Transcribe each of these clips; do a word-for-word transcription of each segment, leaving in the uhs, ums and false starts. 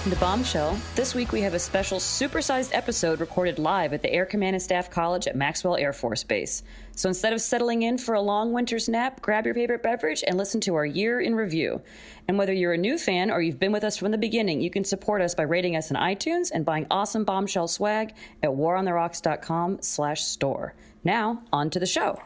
welcome to Bombshell. This week we have a special supersized episode recorded live at the Air Command and Staff College at Maxwell Air Force Base. So instead of settling in for a long winter's nap, grab your favorite beverage and listen to our year in review. And whether you're a new fan or you've been with us from the beginning, you can support us by rating us on iTunes and buying awesome Bombshell swag at warontherocks.com slash store. Now, on to the show.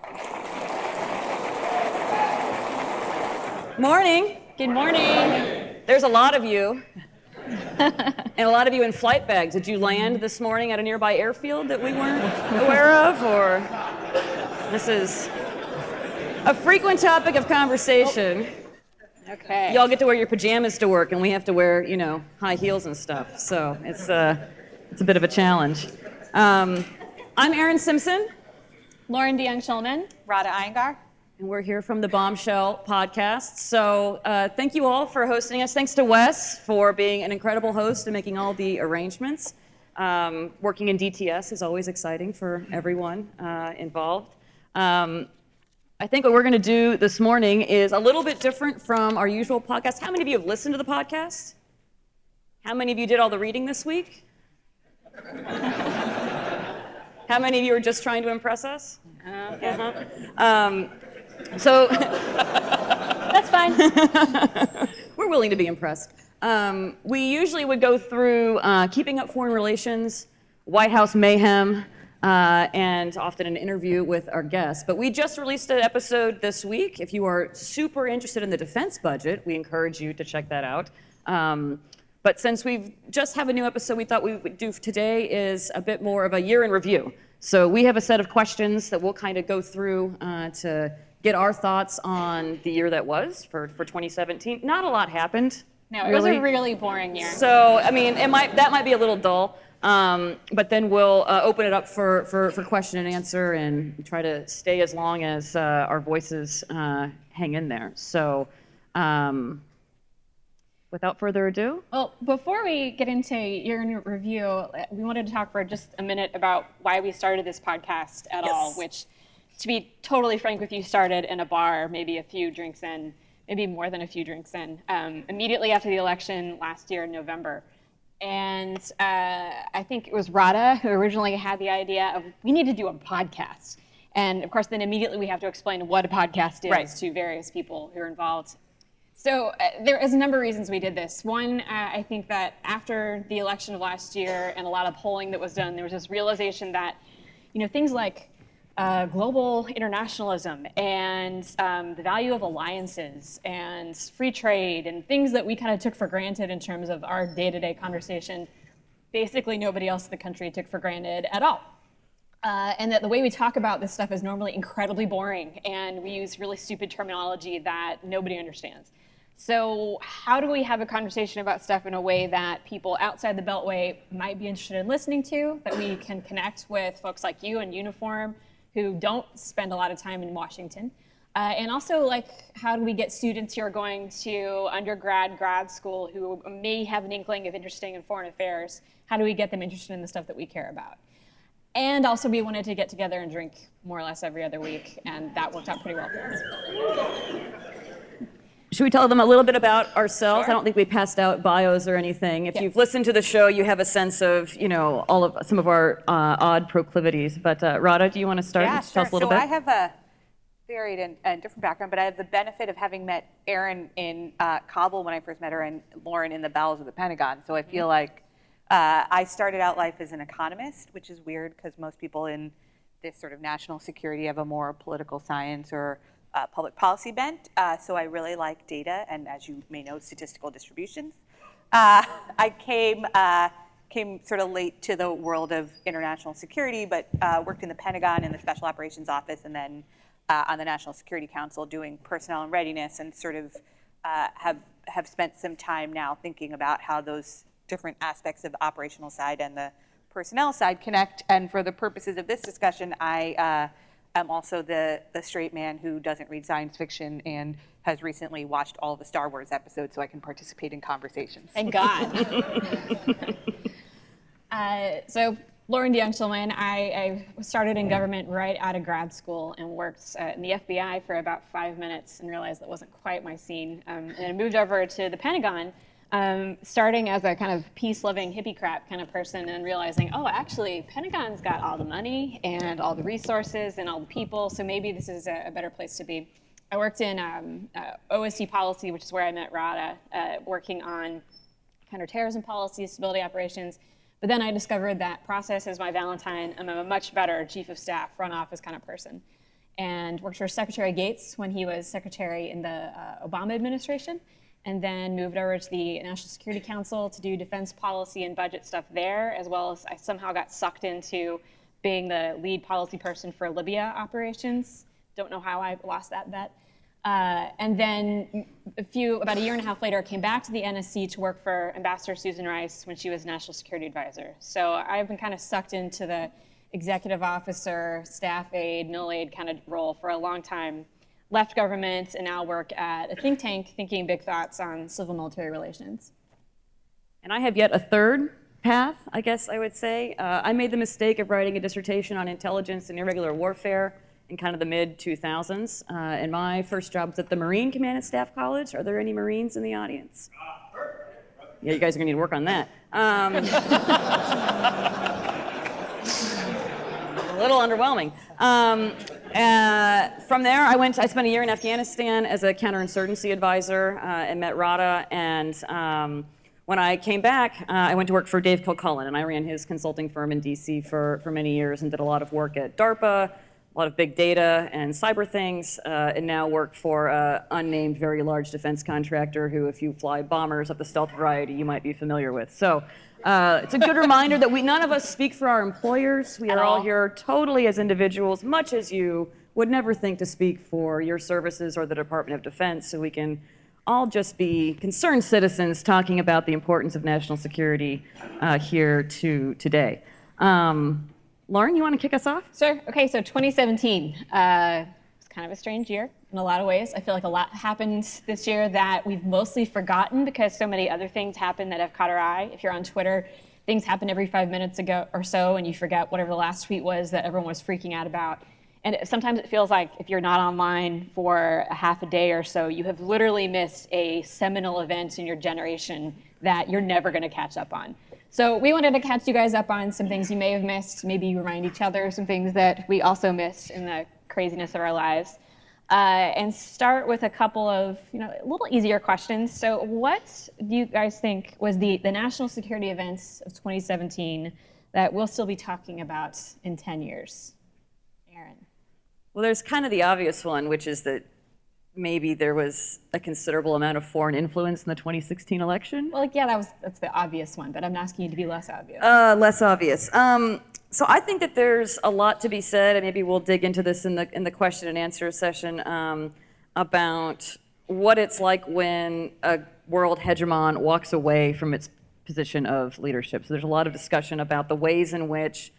Morning. Good morning. There's a lot of you. And a lot of you in flight bags. Did you land this morning at a nearby airfield that we weren't aware of? Or this is a frequent topic of conversation. Okay. Y'all get to wear your pajamas to work, and we have to wear, you know, high heels and stuff. So it's, uh, it's a bit of a challenge. Um, I'm Erin Simpson. Lauren DeYoung-Schulman. Radha Iyengar. And we're here from the Bombshell podcast. So uh, thank you all for hosting us. Thanks to Wes for being an incredible host and making all the arrangements. Um, working in D T S is always exciting for everyone uh, involved. Um, I think what we're going to do this morning is a little bit different from our usual podcast. How many of you have listened to the podcast? How many of you did all the reading this week? How many of you are just trying to impress us? Uh-huh. Um, So, that's fine. We're willing to be impressed. Um, we usually would go through uh, keeping up foreign relations, White House mayhem, uh, and often an interview with our guests. But we just released an episode this week. If you are super interested in the defense budget, we encourage you to check that out. Um, but since we just have a new episode, we thought we would do today is a bit more of a year in review. So we have a set of questions that we'll kind of go through uh, to get our thoughts on the year that was for, for twenty seventeen. Not a lot happened. No, it really. was a really boring year. So, I mean, it might that might be a little dull, um, but then we'll uh, open it up for, for, for question and answer and try to stay as long as uh, our voices uh, hang in there. So, um, without further ado. Well, before we get into year in review, we wanted to talk for just a minute about why we started this podcast at Yes. all, which, to be totally frank with you, started in a bar, maybe a few drinks in, maybe more than a few drinks in, um, immediately after the election last year in November. And uh, I think it was Radha who originally had the idea of, we need to do a podcast. And of course, then immediately we have to explain what a podcast is Right. to various people who are involved. So uh, there is a number of reasons we did this. One, uh, I think that after the election of last year and a lot of polling that was done, there was this realization that, you know, things like Uh, global internationalism and um, the value of alliances and free trade and things that we kind of took for granted in terms of our day-to-day conversation, basically nobody else in the country took for granted at all. Uh, and that the way we talk about this stuff is normally incredibly boring, and we use really stupid terminology that nobody understands. So how do we have a conversation about stuff in a way that people outside the Beltway might be interested in listening to, that we can connect with folks like you in uniform who don't spend a lot of time in Washington? Uh, and also, like, how do we get students who are going to undergrad, grad school, who may have an inkling of interesting in foreign affairs, how do we get them interested in the stuff that we care about? And also, we wanted to get together and drink more or less every other week, and that worked out pretty well for us. Should we tell them a little bit about ourselves? Sure. I don't think we passed out bios or anything. If Yeah. you've listened to the show, you have a sense of, you know, all of some of our uh, odd proclivities. But uh, Radha, do you want to start? Yeah, and sure. Tell us a little so bit. I have a varied and, and different background, but I have the benefit of having met Erin in uh, Kabul when I first met her, and Lauren in the bowels of the Pentagon. So I feel like uh, I started out life as an economist, which is weird because most people in this sort of national security have a more political science or uh, public policy bent. Uh, so I really like data and, as you may know, statistical distributions. Uh, I came uh, came sort of late to the world of international security, but uh, worked in the Pentagon in the Special Operations Office, and then uh, on the National Security Council doing personnel and readiness, and sort of uh, have have spent some time now thinking about how those different aspects of the operational side and the personnel side connect. And for the purposes of this discussion, I uh, am also the, the straight man who doesn't read science fiction and has recently watched all of the Star Wars episodes so I can participate in conversations. Thank God. uh, so Lauren DeYoung-Schulman, I, I started in government right out of grad school and worked uh, in the F B I for about five minutes and realized that wasn't quite my scene. Um, and I moved over to the Pentagon Um, starting as a kind of peace-loving hippie crap kind of person and realizing, oh, actually, Pentagon's got all the money and all the resources and all the people, so maybe this is a, a better place to be. I worked in um, uh, O S C policy, which is where I met Radha, uh, working on counterterrorism policy, stability operations. But then I discovered that process is my Valentine. I'm a much better chief of staff, front office kind of person. And worked for Secretary Gates when he was secretary in the uh, Obama administration, and then moved over to the National Security Council to do defense policy and budget stuff there, as well as I somehow got sucked into being the lead policy person for Libya operations. Don't know how I lost that bet. Uh, and then a few, about a year and a half later, I came back to the N S C to work for Ambassador Susan Rice when she was National Security Advisor. So I've been kind of sucked into the executive officer, staff aide, middle aide kind of role for a long time. Left government and now work at a think tank thinking big thoughts on civil-military relations. And I have yet a third path, I guess I would say. Uh, I made the mistake of writing a dissertation on intelligence and irregular warfare in kind of the mid two thousands. Uh, and my first job was at the Marine Command and Staff College. Are there any Marines in the audience? Yeah, you guys are gonna need to work on that. Um, a little underwhelming. Um, uh, from there, I went. I spent a year in Afghanistan as a counterinsurgency advisor uh, and met Radha. And um, when I came back, uh, I went to work for Dave Kilcullen, and I ran his consulting firm in D C for for many years and did a lot of work at DARPA, a lot of big data and cyber things, uh, and now work for an unnamed, very large defense contractor who, if you fly bombers of the stealth variety, you might be familiar with. So. Uh, it's a good reminder that we none of us speak for our employers. We are all here totally as individuals, much as you would never think to speak for your services or the Department of Defense, so we can all just be concerned citizens talking about the importance of national security uh, here to today. Um, Lauren, you want to kick us off? Sure. Okay, so twenty seventeen uh, was kind of a strange year in a lot of ways. I feel like a lot happened this year that we've mostly forgotten because so many other things happened that have caught our eye. If you're on Twitter, things happen every five minutes ago or so, and you forget whatever the last tweet was that everyone was freaking out about. And it, sometimes it feels like if you're not online for a half a day or so, you have literally missed a seminal event in your generation that you're never going to catch up on. So we wanted to catch you guys up on some things you may have missed, maybe remind each other some things that we also missed in the craziness of our lives. Uh, and start with a couple of, you know, a little easier questions. So what do you guys think was the, the national security events of twenty seventeen that we'll still be talking about in ten years? Aaron. Well, there's kind of the obvious one, which is that maybe there was a considerable amount of foreign influence in the twenty sixteen election. Well, like, yeah, that was that's the obvious one, but I'm asking you to be less obvious. Uh, less obvious. Um, so I think that there's a lot to be said, and maybe we'll dig into this in the in the question and answer session um, about what it's like when a world hegemon walks away from its position of leadership. So there's a lot of discussion about the ways in which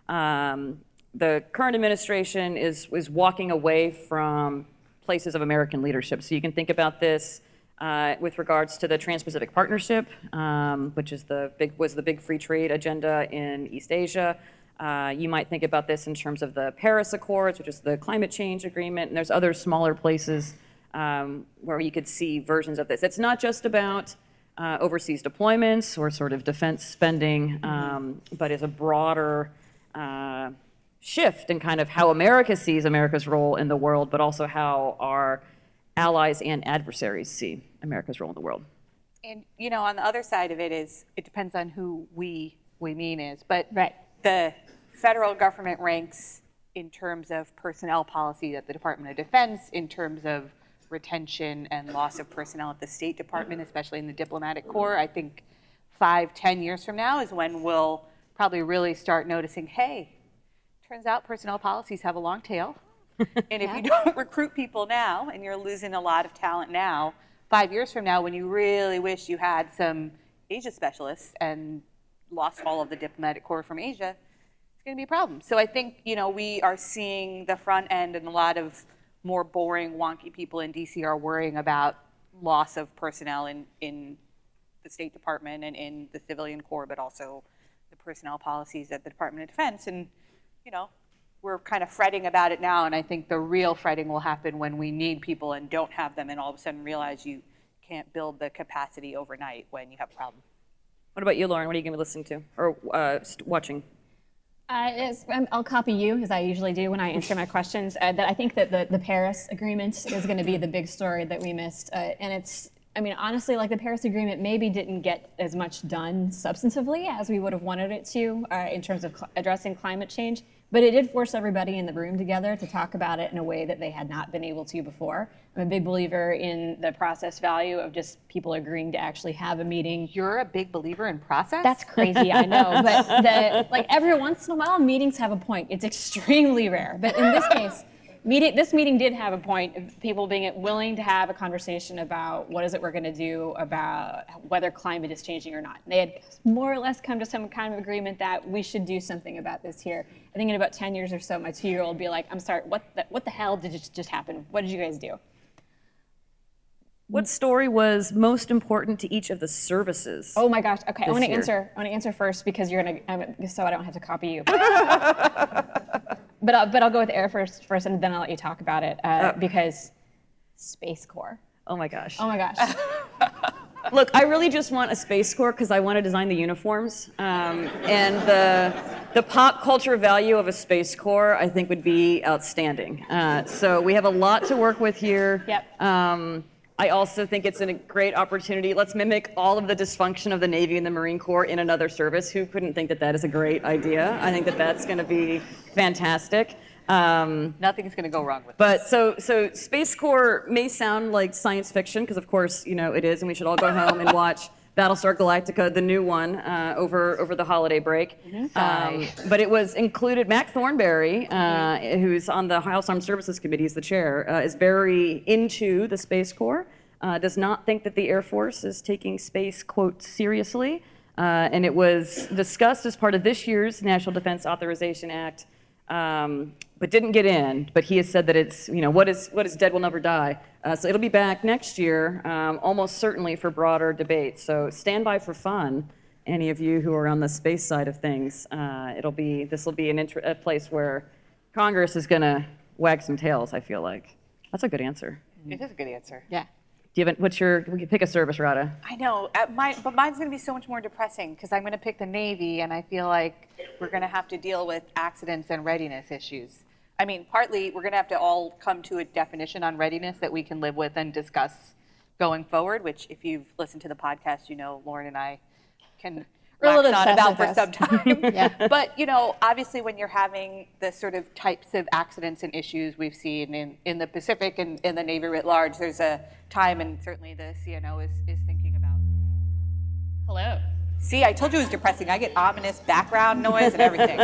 um, the current administration is is walking away from places of American leadership. So you can think about this uh, with regards to the Trans-Pacific Partnership, um, which is the big was the big free trade agenda in East Asia. Uh, you might think about this in terms of the Paris Accords, which is the climate change agreement, and there's other smaller places um, where you could see versions of this. It's not just about uh, overseas deployments or sort of defense spending, um, but is a broader uh, shift in kind of how America sees America's role in the world, but also how our allies and adversaries see America's role in the world. And, you know, on the other side of it is, it depends on who we we mean is, but Right. the federal government ranks in terms of personnel policy at the Department of Defense, in terms of retention and loss of personnel at the State Department, especially in the diplomatic corps. I think five, ten years from now is when we'll probably really start noticing, hey, turns out personnel policies have a long tail. And if you don't recruit people now and you're losing a lot of talent now, five years from now when you really wish you had some Asia specialists and lost all of the diplomatic corps from Asia, it's going to be a problem. So I think, you know, we are seeing the front end, and a lot of more boring, wonky people in D C are worrying about loss of personnel in, in the State Department and in the civilian corps, but also the personnel policies at the Department of Defense. And, you know, we're kind of fretting about it now, and I think the real fretting will happen when we need people and don't have them, and all of a sudden realize you can't build the capacity overnight when you have a problem. What about you, Lauren? What are you going to be listening to or uh, st- watching? Uh, it's, um, I'll copy you, as I usually do when I answer my questions. Uh, that I think that the, the Paris Agreement is going to be the big story that we missed. Uh, and it's, I mean, honestly, like the Paris Agreement maybe didn't get as much done substantively as we would have wanted it to uh, in terms of cl- addressing climate change. But it did force everybody in the room together to talk about it in a way that they had not been able to before. I'm a big believer in the process value of just people agreeing to actually have a meeting. You're a big believer in process? That's crazy, I know, but the, like every once in a while, meetings have a point. It's extremely rare, but in this case, meeting, this meeting did have a point of people being willing to have a conversation about what is it we're going to do about whether climate is changing or not. And they had more or less come to some kind of agreement that we should do something about this here. I think in about ten years or so, my two-year-old will be like, I'm sorry, what the, what the hell did just, just happen? What did you guys do? What story was most important to each of the services? Oh my gosh. Okay, I want to year? answer. I want to answer first because you're gonna, um, so I don't have to copy you. but I'll, but I'll go with Air first, first, and then I'll let you talk about it uh, Oh. because Space Corps. Oh my gosh. Oh my gosh. Look, I really just want a Space Corps because I want to design the uniforms. Um, and the, the pop culture value of a Space Corps, I think, would be outstanding. Uh, so we have a lot to work with here. Yep. Um, I also think it's a great opportunity. Let's mimic all of the dysfunction of the Navy and the Marine Corps in another service. Who couldn't think that that is a great idea? I think that that's going to be fantastic. Um, Nothing's going to go wrong with it. But so so Space Corps may sound like science fiction because of course you know it is, and we should all go home and watch Battlestar Galactica, the new one, uh, over over the holiday break. Um, but it was included. Mac Thornberry, uh, who's on the House Armed Services Committee, is the chair, uh, is very into the Space Corps. Uh, does not think that the Air Force is taking space quote seriously, uh, and it was discussed as part of this year's National Defense Authorization Act. Um, but didn't get in. But he has said that it's, you know, what is what is dead will never die. Uh, so it'll be back next year, um, almost certainly for broader debate. So stand by for fun, any of you who are on the space side of things. Uh, it'll be this will be an inter- a place where Congress is going to wag some tails. I feel like that's a good answer. It is a good answer. Yeah. Do you have, what's your? We can pick a service, Rada. I know, uh, my, but mine's going to be so much more depressing because I'm going to pick the Navy, and I feel like we're going to have to deal with accidents and readiness issues. I mean, partly we're going to have to all come to a definition on readiness that we can live with and discuss going forward. Which, if you've listened to the podcast, you know Lauren and I can We're a little wax on obsessed about with for this. some time. Yeah. But you know, obviously, when you're having the sort of types of accidents and issues we've seen in, in the Pacific and in the Navy writ large, there's a time, and certainly the C N O is, is thinking about. Hello. See, I told you it was depressing. I get ominous background noise and everything.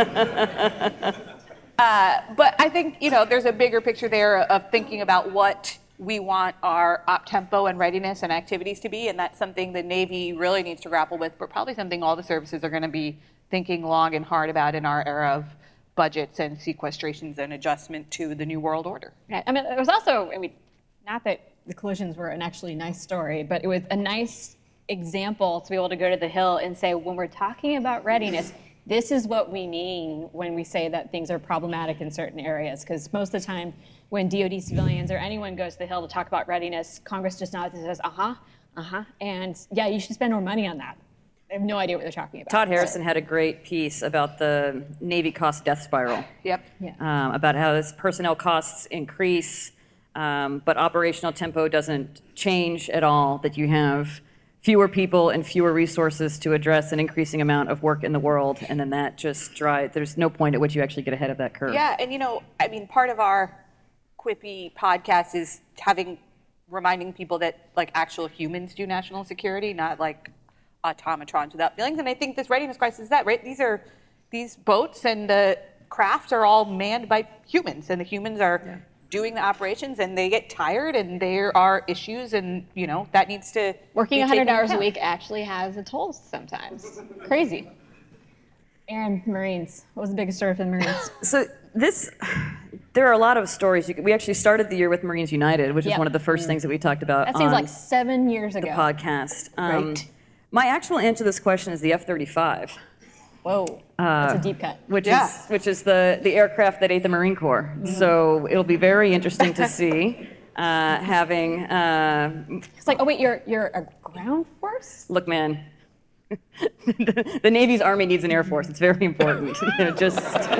uh, but I think, you know, there's a bigger picture there of thinking about what we want our op tempo and readiness and activities to be, and that's something the Navy really needs to grapple with, but probably something all the services are going to be thinking long and hard about in our era of budgets and sequestrations and adjustment to the new world order. Yeah, I mean, it was also, I mean, not that the collisions were an actually nice story, but it was a nice example to be able to go to the Hill and say, when we're talking about readiness, this is what we mean when we say that things are problematic in certain areas. Because most of the time, when D O D civilians or anyone goes to the Hill to talk about readiness, Congress just nods and says, uh-huh, uh-huh, and yeah, you should spend more money on that. I have no idea what they're talking about. Todd Harrison had a great piece about the Navy cost death spiral. Yep. Yeah. um, about how as personnel costs increase, um, but operational tempo doesn't change at all, that you have fewer people and fewer resources to address an increasing amount of work in the world, and then that just drives, there's no point at which you actually get ahead of that curve. Yeah, and you know, I mean, part of our quippy podcast is having, reminding people that like actual humans do national security, not like automatrons without feelings. And I think this readiness crisis is that, right? These are, these boats and the craft are all manned by humans, and the humans are yeah. doing the operations, and they get tired, and there are issues, and you know, that needs to Working be one hundred taken hours a account. week actually has a toll sometimes. Crazy. Aaron, Marines. What was the biggest story for the Marines? So this, there are a lot of stories. You could, we actually started the year with Marines United, which Yep. is one of the first things that we talked about That seems on like seven years ago. the podcast. Um, Right. My actual answer to this question is the F thirty-five. Whoa, that's a deep cut. Which Yeah. is which is the, the aircraft that ate the Marine Corps. So it'll be very interesting to see uh, having, uh, It's like, oh wait, you're you're a ground force? look, man, the, the Navy's Army needs an Air Force. It's very important. You know, just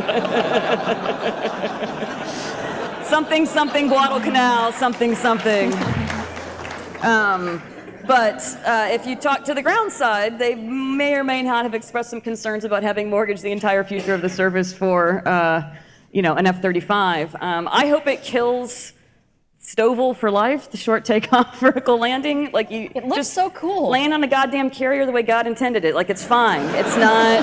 something, something, Guadalcanal, something, something. Um, but uh, if you talk to the ground side, they may or may not have expressed some concerns about having mortgaged the entire future of the service for, uh, you know, an F thirty-five. Um, I hope it kills Stovall for life, the short takeoff vertical landing. Like you, It looks just so cool. land on a goddamn carrier the way God intended it. Like it's fine. It's not.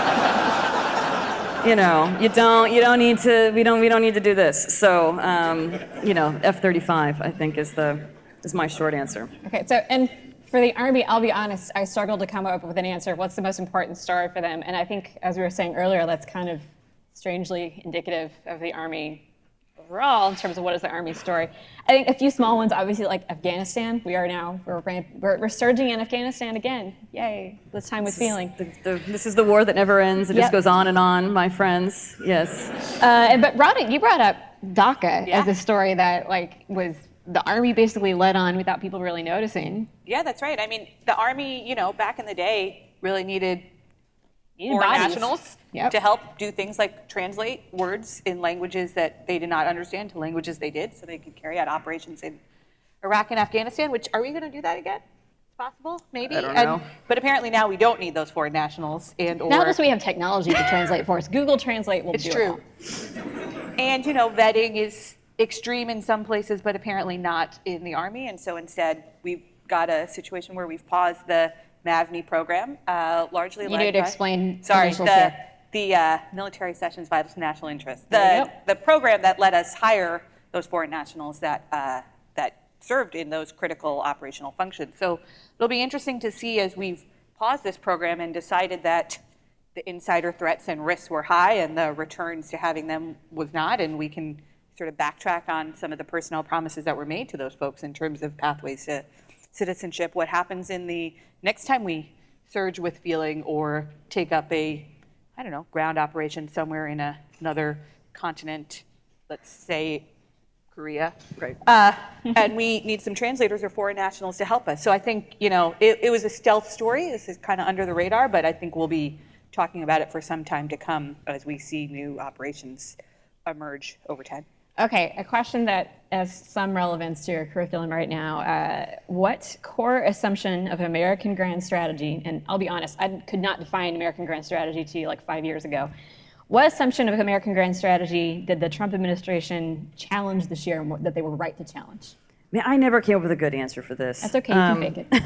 You know, you don't, you don't need to. We don't, we don't need to do this. So, um, you know, F thirty-five, I think, is the is my short answer. Okay, so, and for the Army, I'll be honest, I struggled to come up with an answer. What's the most important story for them? And I think, as we were saying earlier, that's kind of strangely indicative of the Army overall in terms of what is the Army story. I think a few small ones, obviously, like Afghanistan. We are now, we're, we're, we're surging in Afghanistan again. Yay, this time with feeling. The, the, this is the war that never ends. It Yep. just goes on and on, my friends. Yes. Uh, and- but Roderick, you brought up DACA Yeah. as a story that like was the Army basically led on without people really noticing. Yeah, that's right. I mean, the Army, you know, back in the day really needed Needed foreign bodies. nationals Yep. to help do things like translate words in languages that they did not understand to languages they did, so they could carry out operations in Iraq and Afghanistan, which, are we going to do that again? It's possible, maybe? I don't And- know. but apparently now we don't need those foreign nationals and or... Now that we have technology to translate for us, Google Translate will It's do true. it all. And, you know, vetting is extreme in some places, but apparently not in the Army. And so instead, we've got a situation where we've paused the MAVNI program, uh, largely You led need to by- explain Sorry, initials the, here. the uh, military sessions vital to national interest. There you The, go. the program that let us hire those foreign nationals that, uh, that served in those critical operational functions. So it'll be interesting to see as we've paused this program and decided that the insider threats and risks were high and the returns to having them was not, and we can sort of backtrack on some of the personnel promises that were made to those folks in terms of pathways to citizenship. What happens in the next time we surge with feeling or take up a, I don't know, ground operation somewhere in a, another continent, let's say Korea, Right. uh, and we need some translators or foreign nationals to help us. So I think, you know, it, it was a stealth story. This is kind of under the radar, but I think we'll be talking about it for some time to come as we see new operations emerge over time. Okay, a question that has some relevance to your curriculum right now. Uh, what core assumption of American grand strategy, and I'll be honest, I could not define American grand strategy to you like five years ago. What assumption of American grand strategy did the Trump administration challenge this year that they were right to challenge? Man, I never came up with a good answer for this. That's okay, you Um, can fake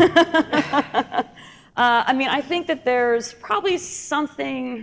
it. Uh, I mean, I think that there's probably something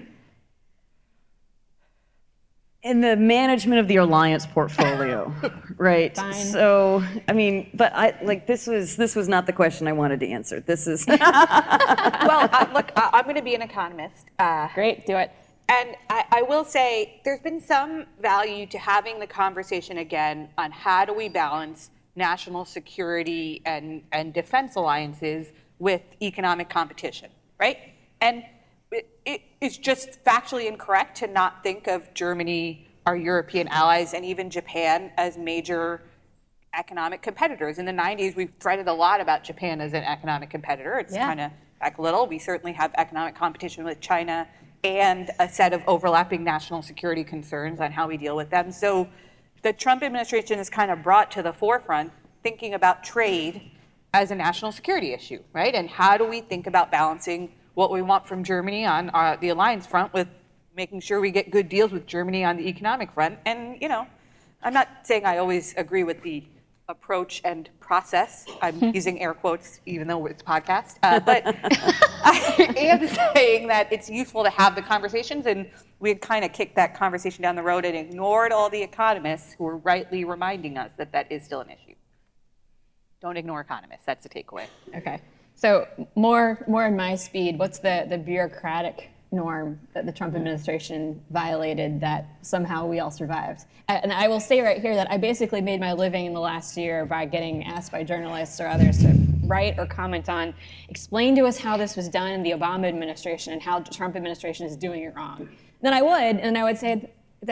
in the management of the alliance portfolio, right? Fine. So, I mean, but I like this was this was not the question I wanted to answer. This is Well, uh, look, I, I'm going to be an economist. Uh, Great, do it. And I, I will say there's been some value to having the conversation again on how do we balance national security and, and defense alliances with economic competition, right? And it, it, it's just factually incorrect to not think of Germany, our European allies, and even Japan as major economic competitors. In the nineties, we fretted a lot about Japan as an economic competitor. It's Yeah. kind of back a little. We certainly have economic competition with China and a set of overlapping national security concerns on how we deal with them. So the Trump administration has kind of brought to the forefront thinking about trade as a national security issue, right? And how do we think about balancing what we want from Germany on uh, the alliance front with making sure we get good deals with Germany on the economic front? And, you know, I'm not saying I always agree with the approach and process. I'm using air quotes, even though it's a podcast. Uh, but I am saying that it's useful to have the conversations, and we had kind of kicked that conversation down the road and ignored all the economists who were rightly reminding us that that is still an issue. Don't ignore economists. That's the takeaway. Okay, so more more in my speed, what's the, the bureaucratic norm that the Trump administration violated that somehow we all survived? And I will say right here that I basically made my living in the last year by getting asked by journalists or others to write or comment on, explain to us how this was done in the Obama administration and how the Trump administration is doing it wrong. Then I would, and I would say that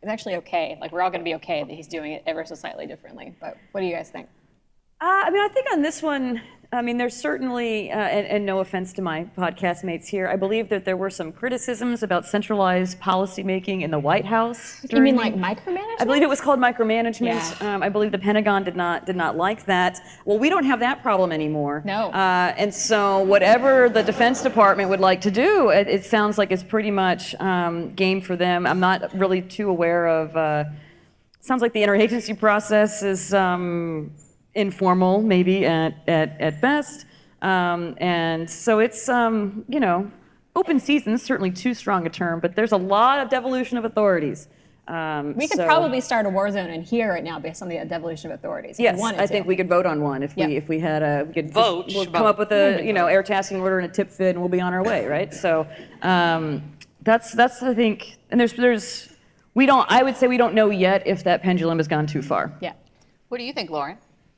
is actually okay. Like, we're all going to be okay that he's doing it ever so slightly differently. But what do you guys think? Uh, I mean, I think on this one, I mean, there's certainly, uh, and, and no offense to my podcast mates here, I believe that there were some criticisms about centralized policymaking in the White House. You mean the- like micromanagement? I believe it was called micromanagement. Yeah. Um, I believe the Pentagon did not did not like that. Well, we don't have that problem anymore. No. Uh, and so whatever the Defense Department would like to do, it, it sounds like it's pretty much um, game for them. I'm not really too aware of. Uh, sounds like the interagency process is um, informal, maybe at at at best. Um, and so it's um, you know, open season is certainly too strong a term, but there's a lot of devolution of authorities. Um, We could so- probably start a war zone in here right now based on the devolution of authorities. if we Yes, wanted I to. think we could vote on one if we Yeah. if we had a we could just- Vote, We'll but- come up with a you know air tasking order and a tip fit, and we'll be on our way, right? So um, that's that's I think, and there's there's we don't I would say we don't know yet if that pendulum has gone too far. Yeah. What do you think, Lauren?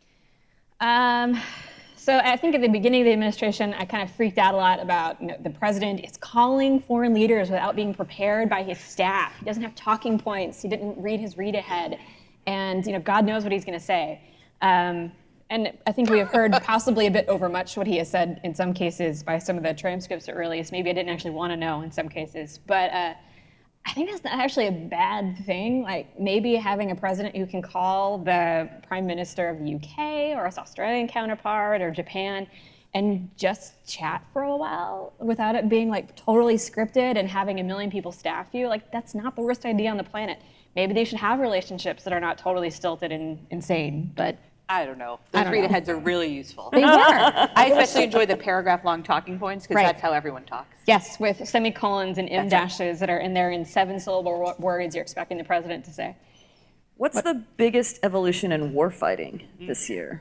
Um, so I think at the beginning of the administration, I kind of freaked out a lot about you know, the president is calling foreign leaders without being prepared by his staff. He doesn't have talking points. He didn't read his read ahead, and you know God knows what he's going to say. Um, and I think we have heard possibly a bit overmuch what he has said in some cases by some of the transcripts at release. Maybe I didn't actually want to know in some cases, but. Uh, I think that's not actually a bad thing. Like maybe having a president who can call the prime minister of the U K or his Australian counterpart or Japan and just chat for a while without it being like totally scripted and having a million people staff you. Like that's not the worst idea on the planet. Maybe they should have relationships that are not totally stilted and insane, but I don't know. I Those don't read know. aheads are really useful. they were. I especially enjoy the paragraph-long talking points because Right. that's how everyone talks. Yes, with semicolons and em That's right. dashes that are in there in seven-syllable wo- words you're expecting the president to say. What's the biggest evolution in warfighting this year?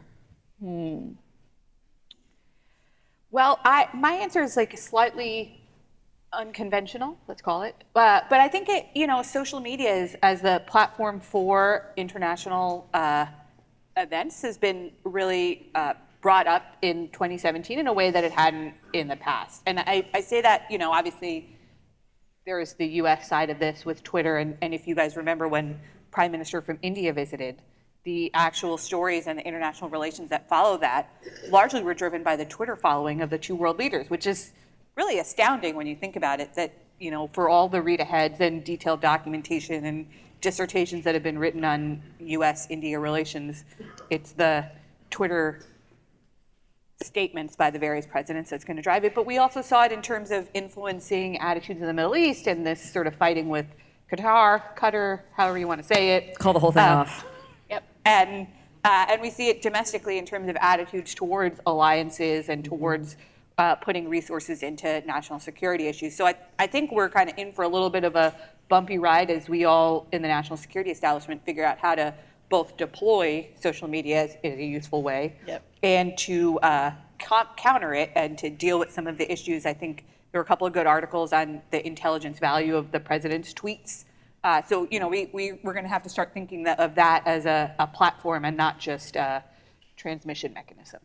Well, I my answer is like slightly unconventional, let's call it. Uh, but I think it, you know, social media is as the platform for international uh, events has been really uh, brought up in twenty seventeen in a way that it hadn't in the past. And I, I say that, you know, obviously there is the U S side of this with Twitter. And, and if you guys remember when Prime Minister from India visited, the actual stories and the international relations that follow that largely were driven by the Twitter following of the two world leaders, which is really astounding when you think about it, that, you know, for all the read aheads and detailed documentation and dissertations that have been written on U S India relations, it's the Twitter statements by the various presidents that's going to drive it. But we also saw it in terms of influencing attitudes in the Middle East and this sort of fighting with Qatar, Qatar, however you want to say it. Call the whole thing Uh, off. Yep. And uh, and we see it domestically in terms of attitudes towards alliances and towards uh, putting resources into national security issues. So I, I think we're kind of in for a little bit of a bumpy ride as we all in the national security establishment figure out how to both deploy social media in a useful way Yep. and to uh, co- counter it and to deal with some of the issues. I think there were a couple of good articles on the intelligence value of the president's tweets. Uh, so, you know, we, we, we're going to have to start thinking that, of that as a, a platform and not just a transmission mechanism.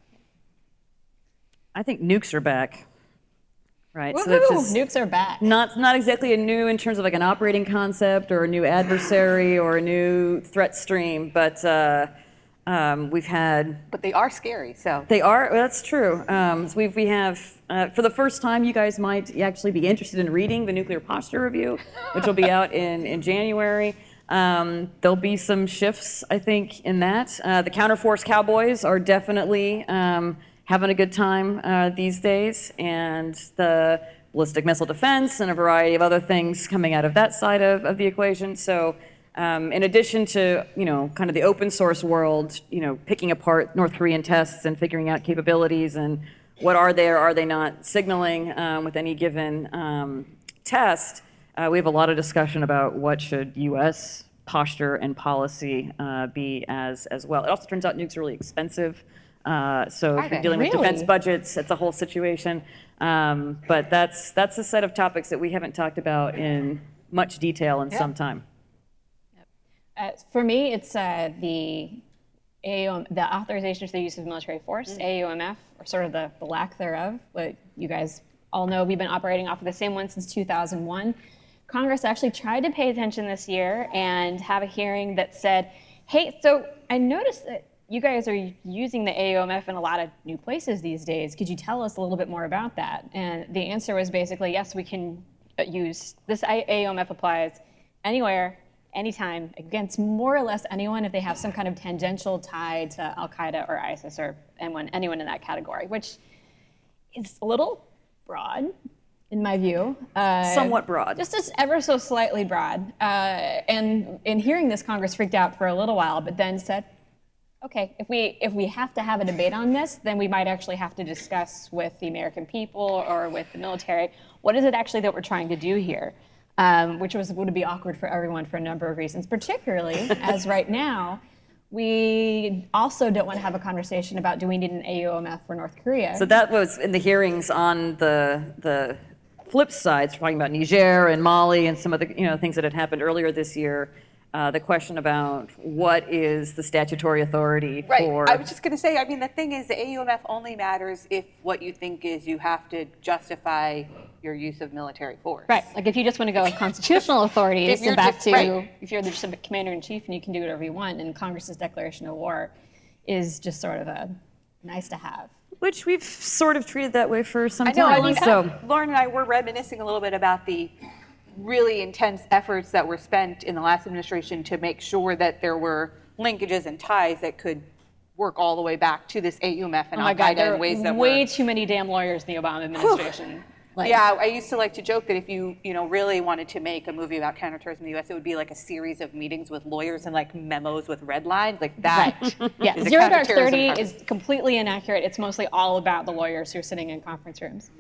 I think nukes are back. Right. Woohoo! that's just Nukes are back. not not exactly a new in terms of like an operating concept or a new adversary or a new threat stream, but uh, um, we've had But they are scary, so. They are. Well, that's true. Um, so we've, we have, uh, for the first time, you guys might actually be interested in reading the Nuclear Posture Review, which will be out in, in January. Um, there'll be some shifts, I think, in that. Uh, the Counterforce Cowboys are definitely um, having a good time uh, these days, and the ballistic missile defense and a variety of other things coming out of that side of, of the equation. So. Um, in addition to, you know, kind of the open source world, you know, picking apart North Korean tests and figuring out capabilities and what are they or are they not signaling um, with any given um, test, uh, we have a lot of discussion about what should U S posture and policy uh, be as as well. It also turns out nukes are really expensive. Uh, so Are if you're they? dealing with Really? defense budgets, it's a whole situation. Um, but that's that's a set of topics that we haven't talked about in much detail in some time. Uh, for me, it's uh, the A U M, the authorization for the use of military force, A U M F, or sort of the, the lack thereof. But you guys all know we've been operating off of the same one since two thousand one. Congress actually tried to pay attention this year and have a hearing that said, hey, so I noticed that you guys are using the A O M F in a lot of new places these days. Could you tell us a little bit more about that? And the answer was basically, yes, we can use, this A O M F applies anywhere, anytime, against more or less anyone if they have some kind of tangential tie to Al-Qaeda or ISIS or anyone, anyone in that category, which is a little broad, in my view. Uh, Somewhat broad. Just, just ever so slightly broad. Uh, and in hearing this, Congress freaked out for a little while, but then said, okay, if we, if we have to have a debate on this, then we might actually have to discuss with the American people or with the military, what is it actually that we're trying to do here? Um, which was, would be awkward for everyone for a number of reasons, particularly as right now, we also don't want to have a conversation about do we need an A O M F for North Korea. So that was in the hearings on the the flip side, talking about Niger and Mali and some of the you know things that had happened earlier this year. Uh, the question about what is the statutory authority Right. for... I was just going to say, I mean, the thing is, the A U M F only matters if what you think is you have to justify your use of military force. Right, like if you just want to go with constitutional authorities If you're and back just- to, right. if you're the just a commander-in-chief and you can do whatever you want, and Congress's declaration of war is just sort of a nice to have. Which we've sort of treated that way for some I know, time. I mean, so Lauren and I were reminiscing a little bit about the really intense efforts that were spent in the last administration to make sure that there were linkages and ties that could work all the way back to this A U M F and Oh my God, Al-Qaeda there in ways are that way were... too many damn lawyers in the Obama administration. Like, Yeah, I used to like to joke that if you, you know, really wanted to make a movie about counterterrorism in the U S, it would be like a series of meetings with lawyers and like memos with red lines, like that. Right. Yeah, is a Zero Dark counterterrorism thirty part. is completely inaccurate. It's mostly all about the lawyers who are sitting in conference rooms.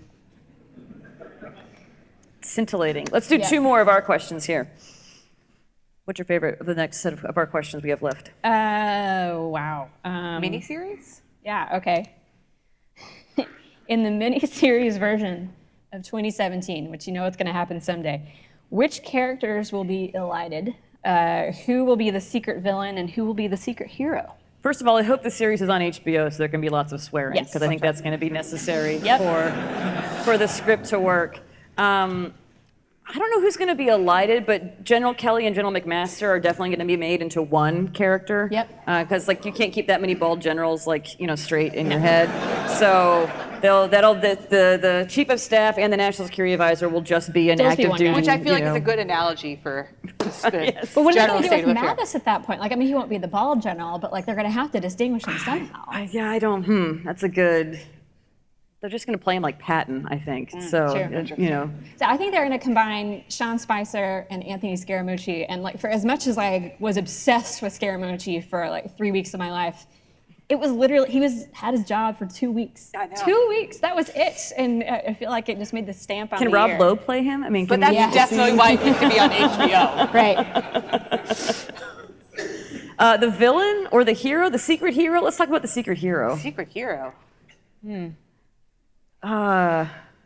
scintillating. Let's do Yeah. two more of our questions here. What's your favorite of the next set of, of our questions we have left? Oh, wow. Um, Miniseries? Yeah, okay. In the miniseries version of twenty seventeen, which you know it's going to happen someday, which characters will be elided? Uh, who will be the secret villain and who will be the secret hero? First of all, I hope the series is on H B O so there can be lots of swearing, Yes. because I think that's going to be necessary Yep. for, for the script to work. Um, I don't know who's going to be elided, but General Kelly and General McMaster are definitely going to be made into one character. Yep. Because like you can't keep that many bald generals like you know straight in your head. So they'll that'll the, the the chief of staff and the national security advisor will just be an Just be active one guy. duty. Which I feel like you is a know. good analogy for the Yes. But what are they general going to state do with of affairs. Mattis at that point? Like, I mean, he won't be the bald general, but like they're going to have to distinguish him somehow. I- yeah, I don't. Hmm. That's a good. They're just going to play him like Patton, I think. so sure. uh, you know. So I think they're going to combine Sean Spicer and Anthony Scaramucci. And like, for as much as I was obsessed with Scaramucci for like three weeks of my life, it was literally he was had his job for two weeks. I know. Two weeks. That was it. And uh, I feel like it just made the stamp on Can the Rob year. Lowe play him? I mean, But can that's we Yeah. definitely why it needs to be on H B O. Right. Uh, the villain or the hero, the secret hero? Let's talk about the secret hero. Secret hero. Uh,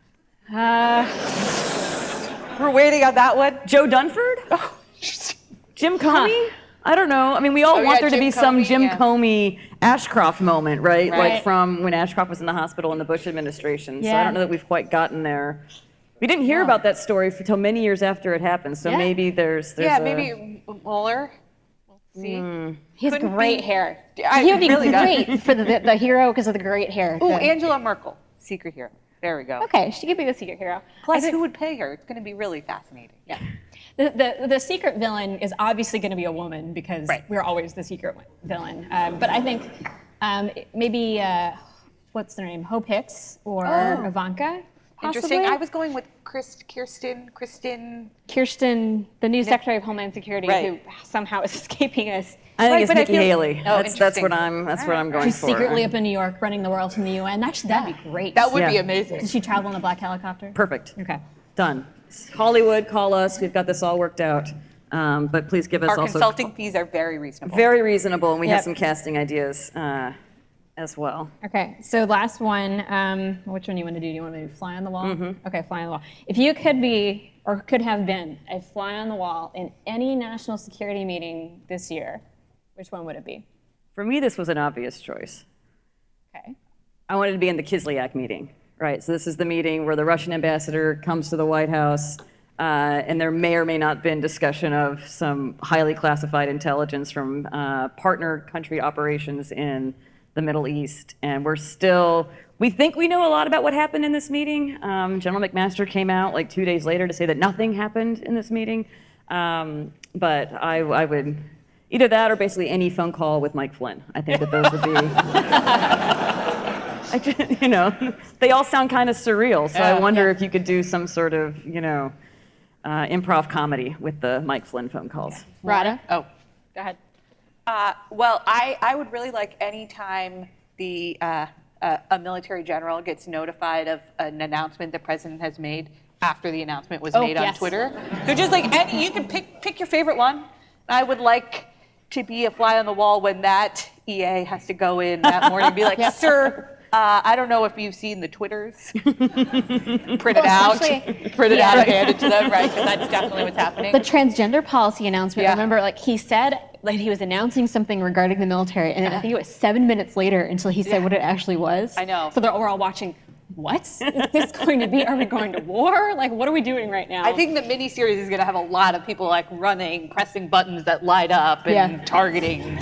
We're waiting on that one. Joe Dunford? Oh, Jim Comey? I don't know. I mean, we all Oh, want yeah, there to Jim be some Comey, Jim yeah. Comey Ashcroft moment, right? Like Right. from when Ashcroft was in the hospital in the Bush administration. So I Yeah. don't know that we've quite gotten there. We didn't hear about that story until many years after it happened. So Yeah. maybe there's, there's Yeah, a, maybe Mueller. We'll see. He has Couldn't great be- hair. I- he would be really does. great for the, the, the hero because of the great hair. Oh, The- Angela Merkel, secret hero. There we go. Okay, she could be the secret hero. I Plus, think- who would pay her? It's going to be really fascinating. Yeah. The, the, the secret villain is obviously going to be a woman because Right. we're always the secret villain. Um, but I think um, maybe, uh, what's their name? Hope Hicks or Oh. Ivanka? Interesting. possibly? I was going with Chris, Kirsten, Kristen. Kirsten, the new Secretary of Homeland Security, Right. who somehow is escaping us. I think Right, it's but I Nikki feel- Haley. Oh, that's that's what interesting. I'm that's what I'm going She's for. secretly up in New York running the world from the U N. Actually, that'd be great. That would be Yeah. amazing. Did she travel in a black helicopter? Perfect. Okay. Done. Hollywood, call us. We've got this all worked out. Um, but please give us Our also consulting fees are very reasonable. very reasonable, and we have Yep. some casting ideas uh, as well. Okay, so last one. Um, which one do you want to do? Do you want to do fly on the wall? Okay, fly on the wall. If you could be, or could have been, a fly on the wall in any national security meeting this year, which one would it be? For me, this was an obvious choice. Okay. I wanted to be in the Kislyak meeting, right? So this is the meeting where the Russian ambassador comes to the White House Uh, and there may or may not have been discussion of some highly classified intelligence from uh, partner country operations in the Middle East. And we're still, we think we know a lot about what happened in this meeting. Um, General McMaster came out like two days later to say that nothing happened in this meeting. Um, but I, I would, either that or basically any phone call with Mike Flynn. I think that those would be, I just, you know, they all sound kind of surreal. So Yeah, I wonder yeah. if you could do some sort of, you know, uh, improv comedy with the Mike Flynn phone calls. Rada? Oh. Go ahead. Uh, well, I, I would really like any time the uh, uh, a military general gets notified of an announcement the president has made after the announcement was Oh, made on yes. Twitter. So just like any, you can pick pick your favorite one. I would like to be a fly on the wall when that E A has to go in that morning and be like, sir, uh, I don't know if you've seen the Twitters. Print it out, especially- print it yeah. out and hand it to them, right? Because that's definitely what's happening. The transgender policy announcement, Yeah. remember, like he said, like he was announcing something regarding the military, and then I think it was seven minutes later until he said Yeah. what it actually was. I know. So they're we're all watching. What is this going to be? Are we going to war? Like, what are we doing right now? I think the miniseries is going to have a lot of people like running, pressing buttons that light up, and Yeah. targeting.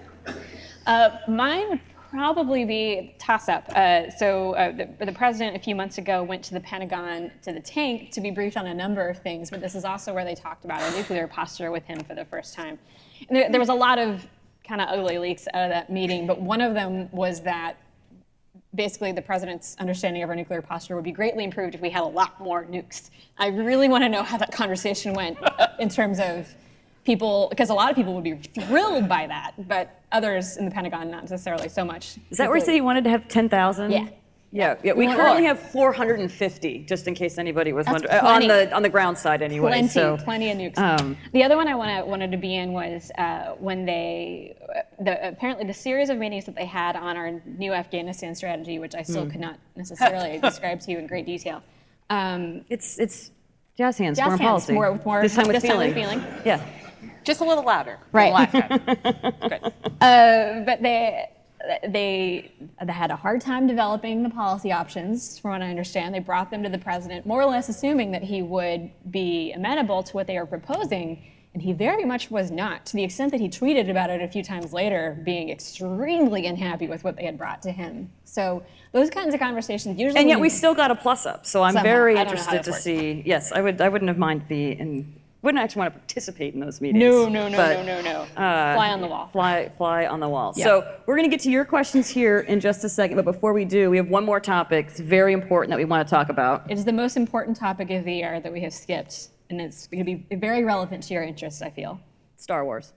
Uh, mine would probably be toss-up. Uh, so uh, the, the president a few months ago went to the Pentagon, to the tank, to be briefed on a number of things, but this is also where they talked about a nuclear posture with him for the first time. And there, there was a lot of kind of ugly leaks out of that meeting, but one of them was that basically the president's understanding of our nuclear posture would be greatly improved if we had a lot more nukes. I really want to know how that conversation went uh, in terms of people, because a lot of people would be thrilled by that, but others in the Pentagon not necessarily so much. Is that where he said he wanted to have ten thousand? Yeah. Yeah, yeah. We want currently more. have four hundred fifty, just in case anybody was That's wondering. Uh, on plenty. the on the ground side, anyway. Plenty, so, plenty of nukes. um, the other one I wanna, wanted to be in was uh, when they, uh, the, apparently the series of meetings that they had on our new Afghanistan strategy, which I still Hmm. could not necessarily describe to you in great detail. Um, It's it's jazz hands, Jazz foreign hands, policy. more- more- this time with this time feeling. with feeling. Yeah. Just a little louder. Right. Than the last time. Good. Uh, but they, they they had a hard time developing the policy options, from what I understand. They brought them to the president, more or less assuming that he would be amenable to what they were proposing, and he very much was not, to the extent that he tweeted about it a few times later, being extremely unhappy with what they had brought to him. So those kinds of conversations usually. And yet when we you- still got a plus up. So I'm Somehow. very I don't know how interested this to works. see. Yes, I would. I wouldn't have minded be in. Wouldn't actually want to participate in those meetings. No, no, no, but, no, no, no. uh, Fly on the wall. Fly, fly on the wall. Yeah. So we're going to get to your questions here in just a second. But before we do, we have one more topic. It's very important that we want to talk about. It is the most important topic of the year that we have skipped, and it's going to be very relevant to your interests, I feel. Star Wars.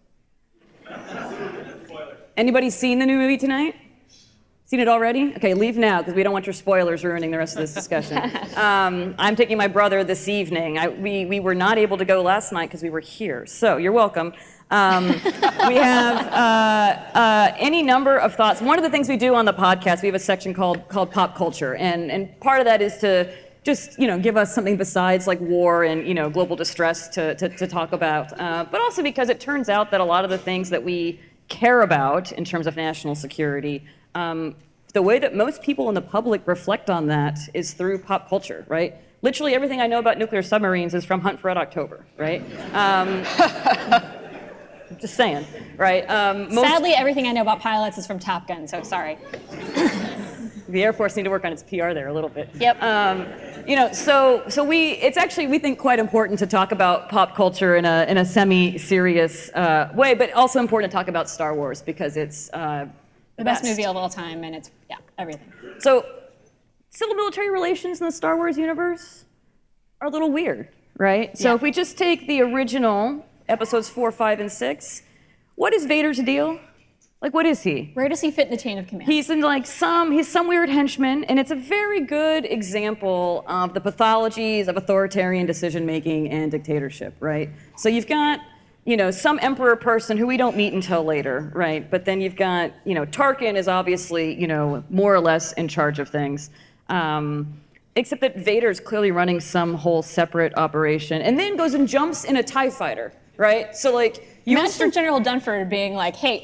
Anybody seen the new movie tonight? Seen it already? Okay, leave now because we don't want your spoilers ruining the rest of this discussion. um, I'm taking my brother this evening. I, we, we were not able to go last night because we were here, so you're welcome. Um, we have uh, uh, any number of thoughts. One of the things we do on the podcast, we have a section called called Pop Culture, and and part of that is to just you know give us something besides like war and you know global distress to to, to talk about, uh, but also because it turns out that a lot of the things that we care about in terms of national security. Um, the way that most people in the public reflect on that is through pop culture, right? Literally everything I know about nuclear submarines is from Hunt for Red October, right? Um, just saying, right? Um, most, Sadly, everything I know about pilots is from Top Gun, so sorry. the Air Force need to work on its P R there a little bit. Yep. Um, you know, so so we it's actually we think quite important to talk about pop culture in a in a semi-serious uh, way, but also important to talk about Star Wars because it's uh, The best movie of all time, and it's, yeah, everything. So, civil-military relations in the Star Wars universe are a little weird, right? So Yeah. if we just take the original episodes four, five, and six, what is Vader's deal? Like, what is he? Where does he fit in the chain of command? He's in like some, he's some weird henchman, and it's a very good example of the pathologies of authoritarian decision-making and dictatorship, right? So you've got, you know, some emperor person who we don't meet until later, right? But then you've got, you know, Tarkin is obviously, you know, more or less in charge of things. Um, except that Vader's clearly running some whole separate operation, and then goes and jumps in a TIE fighter, right? So like, you Master General Dunford being like, hey,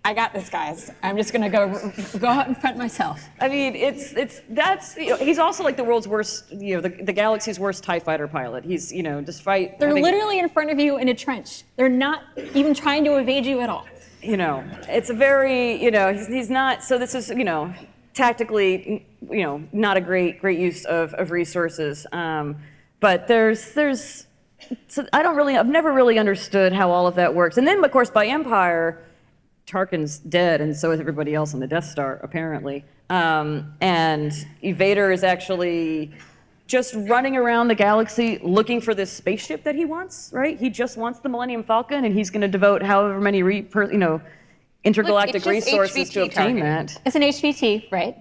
I got this, guys. I'm just gonna go go out in front myself. I mean, it's it's that's you know, he's also like the world's worst, you know, the, the galaxy's worst TIE fighter pilot. He's you know, despite They're having, literally in front of you in a trench. They're not even trying to evade you at all. you know, it's a very you know he's, he's not. So this is you know tactically you know not a great great use of of resources. Um, but there's there's so I don't really I've never really understood how all of that works. And then of course by Empire, Tarkin's dead, and so is everybody else on the Death Star, apparently. Um, and Vader is actually just running around the galaxy looking for this spaceship that he wants, right? He just wants the Millennium Falcon, and he's going to devote however many, re- per, you know, intergalactic Look, it's just resources H V T to obtain targeting. that. It's an H V T, right?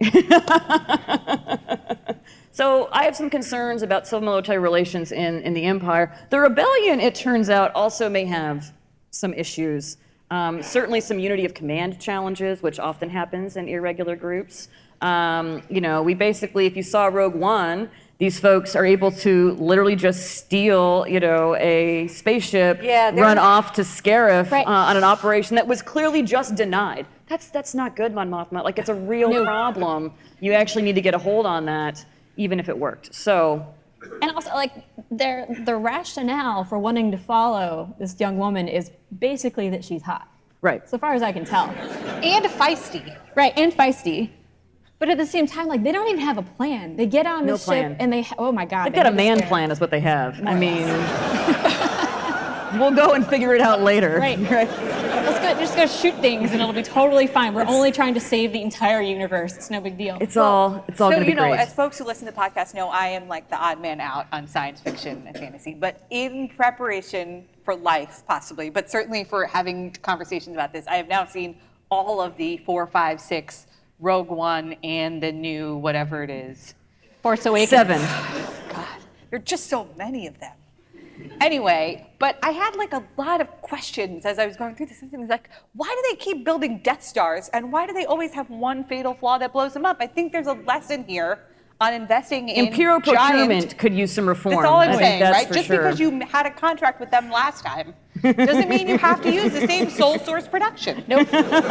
So I have some concerns about civil-military relations in, in the Empire. The Rebellion, it turns out, also may have some issues. Um, certainly some unity of command challenges, which often happens in irregular groups. Um, you know, we basically, if you saw Rogue One, these folks are able to literally just steal, you know, a spaceship, Yeah, they're run not- off to Scarif Right. uh, on an operation that was clearly just denied. That's that's not good, Mon Mothma. Like, it's a real No. problem. You actually need to get a hold on that, even if it worked. So, And also, like, their the rationale for wanting to follow this young woman is basically that she's hot, right. so far as I can tell. And feisty. Right, and feisty. But at the same time, like, they don't even have a plan. They get on No this plan. ship and they, ha- oh my God. They've they got a have man this- plan is what they have. I mean, we'll go and figure it out later. Right. Let's go, just go shoot things and it'll be totally fine. We're only trying to save the entire universe. It's no big deal. It's all it's all so, going to be you know, great. as folks who listen to the podcast know, I am like the odd man out on science fiction and fantasy. But in preparation for life, possibly, but certainly for having conversations about this, I have now seen all of the four, five, six, Rogue One, and the new whatever it is. Force Awakens. Seven. God, there are just so many of them. Anyway, but I had like a lot of questions as I was going through this. And like, why do they keep building Death Stars, and why do they always have one fatal flaw that blows them up? I think there's a lesson here on investing in Imperial procurement giant. could use some reform. That's all I'm I think saying, that's right? for Just sure. because you had a contract with them last time doesn't mean you have to use the same sole source production. Nope.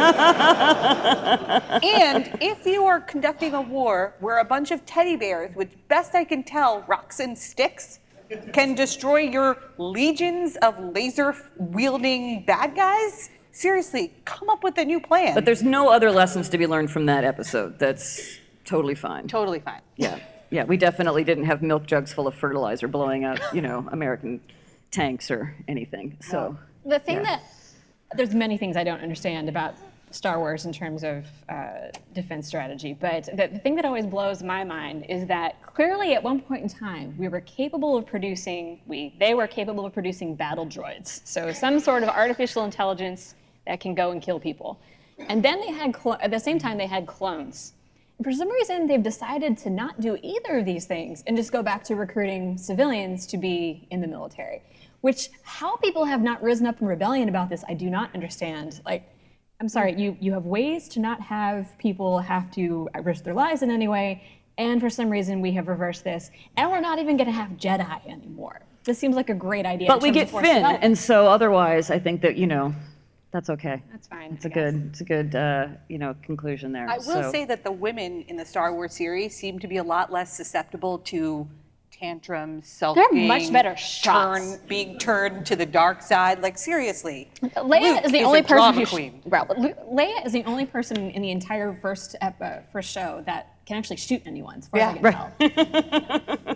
And if you are conducting a war where a bunch of teddy bears, which best I can tell, rocks and sticks, can destroy your legions of laser-wielding bad guys, seriously, come up with a new plan. But there's no other lessons to be learned from that episode. That's totally fine. Totally fine. Yeah, yeah. We definitely didn't have milk jugs full of fertilizer blowing up, you know, American tanks or anything. So The thing Yeah. that, there's many things I don't understand about Star Wars in terms of uh, defense strategy, but the, the thing that always blows my mind is that clearly at one point in time, we were capable of producing, we, they were capable of producing battle droids. So some sort of artificial intelligence that can go and kill people. And then they had, clo- at the same time, they had clones. And for some reason, they've decided to not do either of these things and just go back to recruiting civilians to be in the military. Which, how people have not risen up in rebellion about this, I do not understand. Like, I'm sorry, you, you have ways to not have people have to risk their lives in any way, and for some reason we have reversed this, and we're not even going to have Jedi anymore. This seems like a great idea. But in we terms get of force Finn, development. and so otherwise, I think that you know, that's okay. That's fine. It's I a guess. good, it's a good, uh, you know, conclusion there. I will So- say that the women in the Star Wars series seem to be a lot less susceptible to tantrums, sulking, much better shots. turn, being turned to the dark side. Like, seriously. Leia Luke is the is only a person drama who sh- queen. well, Le- Leia is the only person in the entire first ep- uh, first show that can actually shoot anyone, as far as I Yeah, can tell.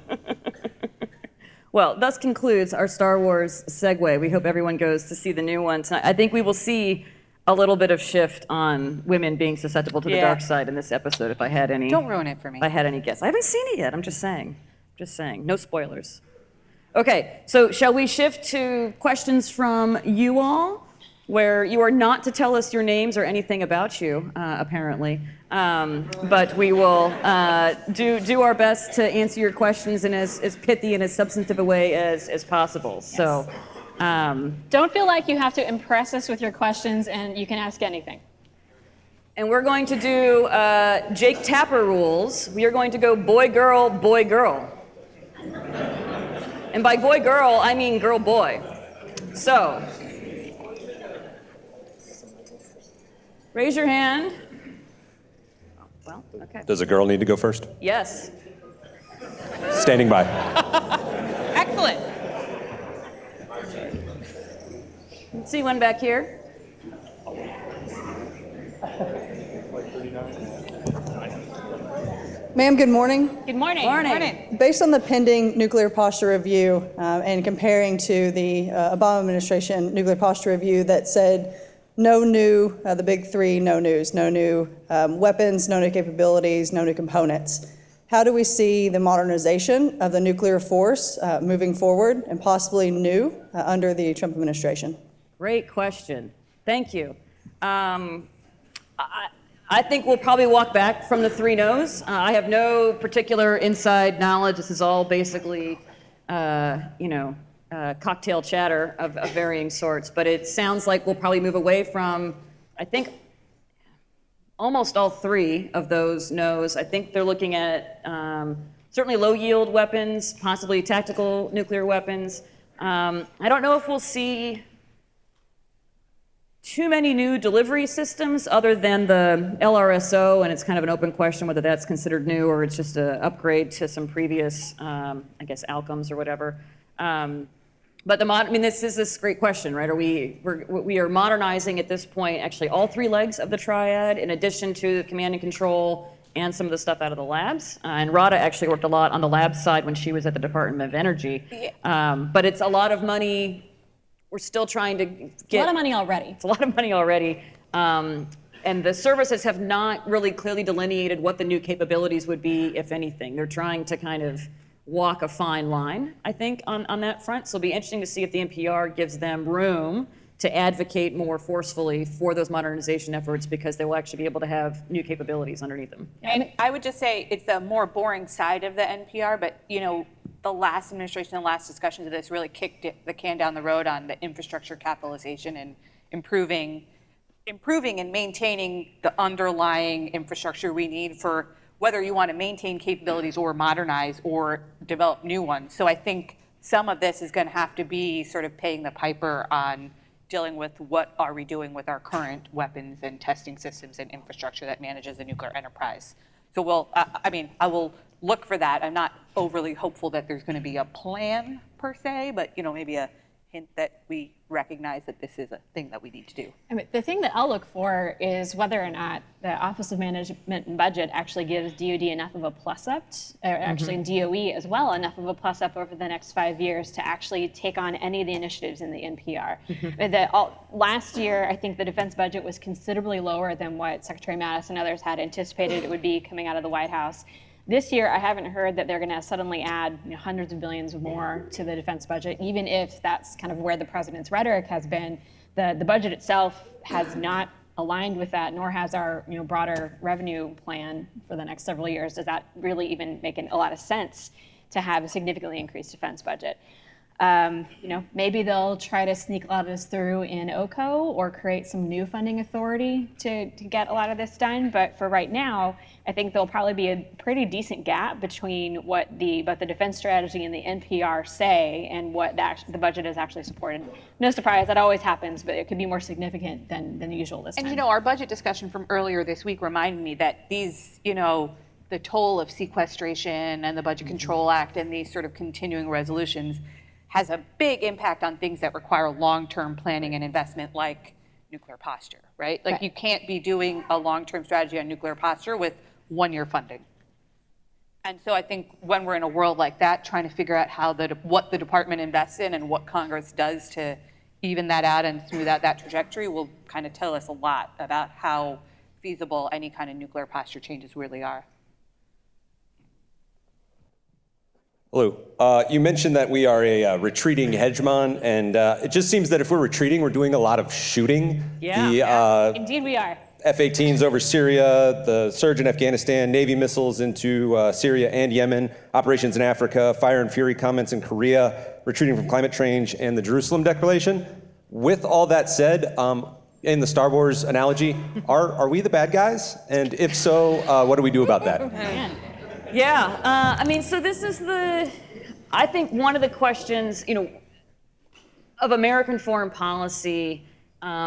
Well, thus concludes our Star Wars segue. We hope everyone goes to see the new one tonight. I think we will see a little bit of shift on women being susceptible to the Yeah. dark side in this episode, if I had any. Don't ruin it for me. If I had any guess. I haven't seen it yet. I'm just saying. Just saying. No spoilers. Okay, so shall we shift to questions from you all, where you are not to tell us your names or anything about you, uh, apparently. Um, but we will uh, do do our best to answer your questions in as, as pithy and as substantive a way as, as possible. So, um, Don't feel like you have to impress us with your questions, and you can ask anything. and we're going to do uh, Jake Tapper rules. We are going to go boy, girl, boy, girl. And by boy, girl, I mean girl, boy. So, Raise your hand. Oh, well, okay. Does a girl need to go first? Yes. Standing by. Excellent. Let's see one back here. Ma'am, good morning. Good morning. Morning. Morning. Based on the pending nuclear posture review uh, and comparing to the uh, Obama administration nuclear posture review that said no new, uh, the big three no news, no new um, weapons, no new capabilities, no new components, how do we see the modernization of the nuclear force uh, moving forward and possibly new uh, under the Trump administration? Great question. Thank you. Um, I, I think we'll probably walk back from the three no's. Uh, I have no particular inside knowledge. This is all basically, uh, you know, uh, cocktail chatter of, of varying sorts. But it sounds like we'll probably move away from, I think, almost all three of those no's. I think they're looking at um, certainly low-yield weapons, possibly tactical nuclear weapons. Um, I don't know if we'll see too many new delivery systems other than the L R S O, and it's kind of an open question whether that's considered new or it's just an upgrade to some previous, um, I guess, outcomes or whatever. Um, but the mod, I mean, this is this great question, right? Are we we're, we are modernizing at this point actually all three legs of the triad, in addition to command and control and some of the stuff out of the labs. Uh, and Radha actually worked a lot on the lab side when she was at the Department of Energy. Um, but it's a lot of money. We're still trying to get... A lot of money already. It's a lot of money already. Um, and the services have not really clearly delineated what the new capabilities would be, if anything. They're trying to kind of walk a fine line, I think, on, on that front. So it'll be interesting to see if the N P R gives them room to advocate more forcefully for those modernization efforts, because they will actually be able to have new capabilities underneath them. And I would just say it's the more boring side of the N P R, but, you know, the last administration and last discussions of this really kicked it, the can down the road on the infrastructure capitalization and improving, improving and maintaining the underlying infrastructure we need for whether you want to maintain capabilities or modernize or develop new ones. So I think some of this is going to have to be sort of paying the piper on dealing with what are we doing with our current weapons and testing systems and infrastructure that manages the nuclear enterprise. So we'll, uh, I mean, I will look for that. I'm not overly hopeful that there's going to be a plan per se, but, you know, maybe a hint that we recognize that this is a thing that we need to do. I mean, the thing that I'll look for is whether or not the Office of Management and Budget actually gives D O D enough of a plus up, or actually mm-hmm. D O E as well, enough of a plus up over the next five years to actually take on any of the initiatives in the N P R. Mm-hmm. The, all, last year, I think the defense budget was considerably lower than what Secretary Mattis and others had anticipated it would be coming out of the White House. This year, I haven't heard that they're going to suddenly add you know, hundreds of billions more to the defense budget, even if that's kind of where the president's rhetoric has been. The, the budget itself has not aligned with that, nor has our you know, broader revenue plan for the next several years. Does that really even make a lot of sense to have a significantly increased defense budget? Um, you know, maybe they'll try to sneak a lot of this through in O C O or create some new funding authority to, to get a lot of this done. But for right now, I think there'll probably be a pretty decent gap between what the both the defense strategy and the N P R say and what the, the budget is actually supported. No surprise, that always happens, but it could be more significant than, than usual this time. And you know, our budget discussion from earlier this week reminded me that these, you know, the toll of sequestration and the Budget mm-hmm. Control Act and these sort of continuing resolutions has a big impact on things that require long-term planning and investment, like nuclear posture, right? Like right. You can't be doing a long-term strategy on nuclear posture with one-year funding. And so I think when we're in a world like that, trying to figure out how the what the department invests in and what Congress does to even that out and smooth out that trajectory will kind of tell us a lot about how feasible any kind of nuclear posture changes really are. Hello. Uh, you mentioned that we are a uh, retreating hegemon, and uh, it just seems that if we're retreating, we're doing a lot of shooting. Yeah. The, uh, Indeed we are. F eighteens over Syria, the surge in Afghanistan, Navy missiles into uh, Syria and Yemen, operations in Africa, fire and fury comments in Korea, retreating from climate change, and the Jerusalem Declaration. With all that said, um, in the Star Wars analogy, are, are we the bad guys? And if so, uh, what do we do about that? Yeah, uh, I mean, so this is the, I think one of the questions, you know, of American foreign policy, um,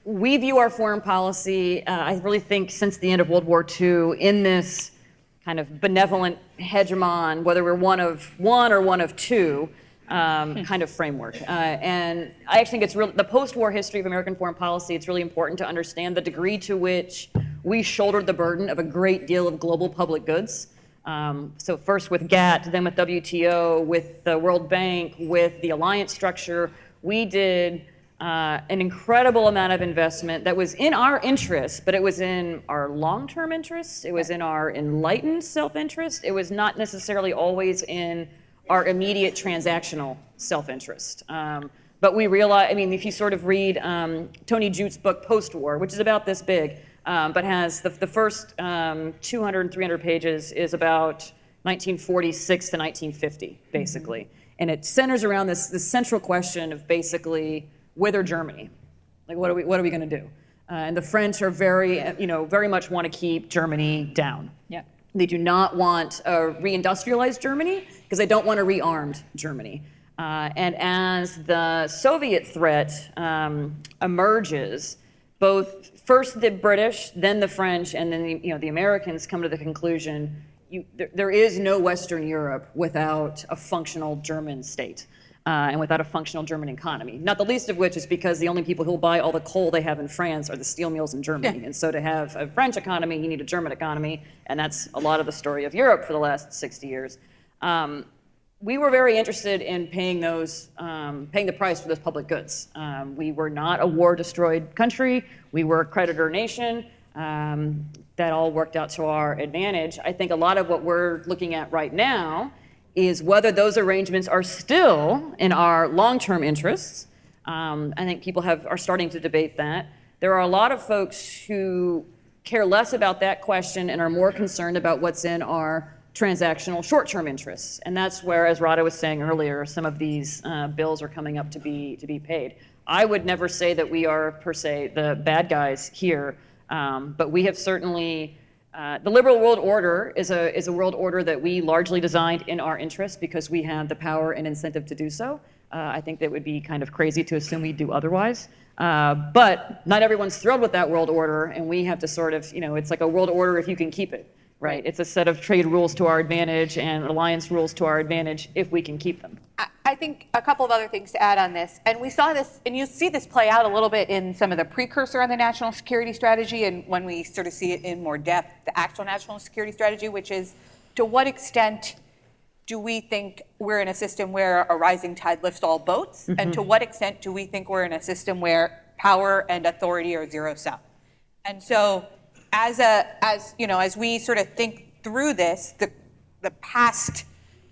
we view our foreign policy, uh, I really think since the end of World War Two, in this kind of benevolent hegemon, whether we're one of one or one of two, um, kind of framework. Uh, and I actually think it's real, the post-war history of American foreign policy, it's really important to understand the degree to which we shouldered the burden of a great deal of global public goods. Um, so first with GATT, then with W T O, with the World Bank, with the alliance structure, we did uh, an incredible amount of investment that was in our interest, but it was in our long-term interests, it was in our enlightened self-interest, it was not necessarily always in our immediate transactional self-interest. Um, but we realize, I mean, if you sort of read um, Tony Jute's book, Post-War, which is about this big, um, but has the, the first um, two hundred, three hundred pages is about nineteen forty-six to nineteen fifty, basically. Mm-hmm. And it centers around this, this central question of basically, whither Germany? Like, what are we, what are we gonna do? Uh, and the French are very, you know, very much wanna keep Germany down. Yeah. They do not want a reindustrialized Germany because they don't want a rearmed Germany. Uh, and as the Soviet threat um, emerges, both first the British, then the French, and then the, you know, the Americans come to the conclusion you, there, there is no Western Europe without a functional German state. Uh, and without a functional German economy. Not the least of which is because the only people who will buy all the coal they have in France are the steel mills in Germany. Yeah. And so to have a French economy, you need a German economy, and that's a lot of the story of Europe for the last sixty years. Um, we were very interested in paying those, um, paying the price for those public goods. Um, we were not a war-destroyed country. We were a creditor nation. Um, that all worked out to our advantage. I think a lot of what we're looking at right now is whether those arrangements are still in our long-term interests. Um, I think people have are starting to debate that. There are a lot of folks who care less about that question and are more concerned about what's in our transactional short-term interests. And that's where, as Radha was saying earlier, some of these uh, bills are coming up to be to be paid. I would never say that we are, per se, the bad guys here, um, but we have certainly Uh, the liberal world order is a is a world order that we largely designed in our interest because we have the power and incentive to do so. Uh, I think that would be kind of crazy to assume we'd do otherwise. Uh, but not everyone's thrilled with that world order, and we have to sort of, you know, it's like a world order if you can keep it, right? It's a set of trade rules to our advantage and alliance rules to our advantage if we can keep them. I think a couple of other things to add on this, and we saw this, and you see this play out a little bit in some of the precursor on the national security strategy, and when we sort of see it in more depth, the actual national security strategy, which is to what extent do we think we're in a system where a rising tide lifts all boats, mm-hmm. and to what extent do we think we're in a system where power and authority are zero sum? And so, as a as you know, as we sort of think through this, the the past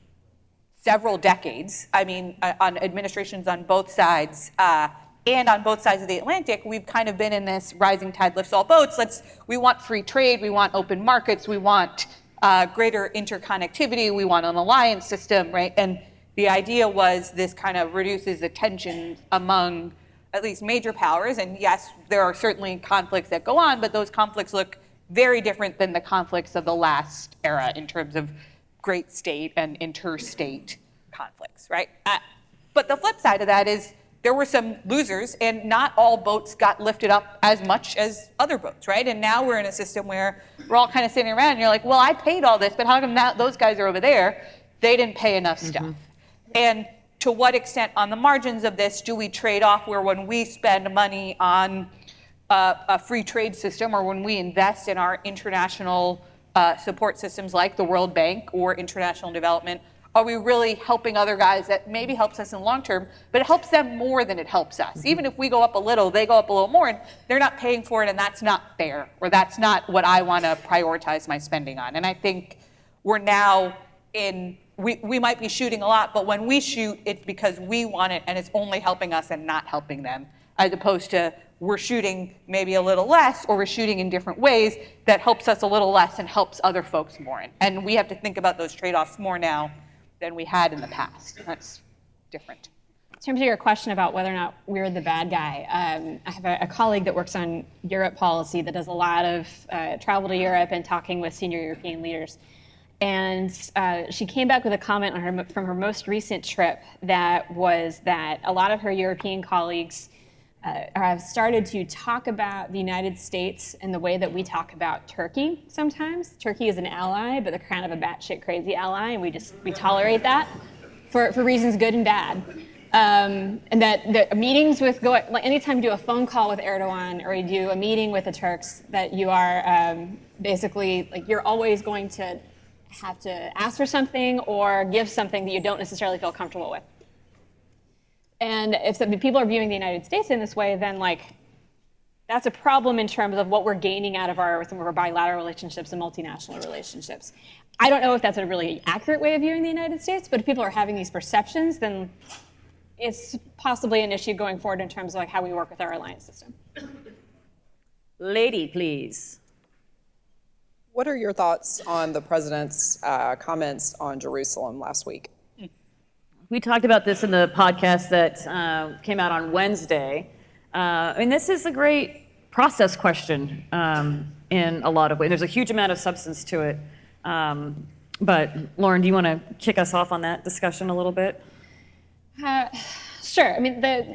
several decades, I mean, uh, on administrations on both sides, uh, and on both sides of the Atlantic, we've kind of been in this rising tide lifts all boats. Let's, we want free trade, we want open markets, we want uh, greater interconnectivity, we want an alliance system, right? And the idea was this kind of reduces the tension among at least major powers. And yes, there are certainly conflicts that go on, but those conflicts look very different than the conflicts of the last era in terms of great state and interstate conflicts, right? Uh, but the flip side of that is there were some losers, and not all boats got lifted up as much as other boats, right? And now we're in a system where we're all kind of sitting around and you're like, well, I paid all this, but how come that, those guys are over there? They didn't pay enough stuff. Mm-hmm. And to what extent on the margins of this do we trade off where when we spend money on uh, a free trade system or when we invest in our international Uh, support systems like the World Bank or international development, are we really helping other guys that maybe helps us in the long term, but it helps them more than it helps us? Mm-hmm. Even if we go up a little, they go up a little more, and they're not paying for it, and that's not fair, or that's not what I want to prioritize my spending on. And I think we're now in, we, we might be shooting a lot, but when we shoot, it's because we want it, and it's only helping us and not helping them, as opposed to we're shooting maybe a little less, or we're shooting in different ways that helps us a little less and helps other folks more. And we have to think about those trade-offs more now than we had in the past. That's different. In terms of your question about whether or not we're the bad guy, um, I have a, a colleague that works on Europe policy that does a lot of uh, travel to Europe and talking with senior European leaders. And uh, she came back with a comment on her, from her most recent trip that was that a lot of her European colleagues uh, have started to talk about the United States in the way that we talk about Turkey sometimes. Turkey is an ally, but they're kind of a batshit crazy ally, and we just we tolerate that for, for reasons good and bad. Um, and that the meetings with, go, like anytime you do a phone call with Erdogan or you do a meeting with the Turks, that you are um, basically, like you're always going to have to ask for something or give something that you don't necessarily feel comfortable with. And if some, people are viewing the United States in this way, then like that's a problem in terms of what we're gaining out of our, some of our bilateral relationships and multinational relationships. I don't know if that's a really accurate way of viewing the United States, but if people are having these perceptions, then it's possibly an issue going forward in terms of like how we work with our alliance system. Lady, please. What are your thoughts on the president's uh, comments on Jerusalem last week? We talked about this in the podcast that uh, came out on Wednesday. Uh, I mean, this is a great process question um, in a lot of ways. There's a huge amount of substance to it. Um, but Lauren, do you want to kick us off on that discussion a little bit? Uh, sure. I mean, the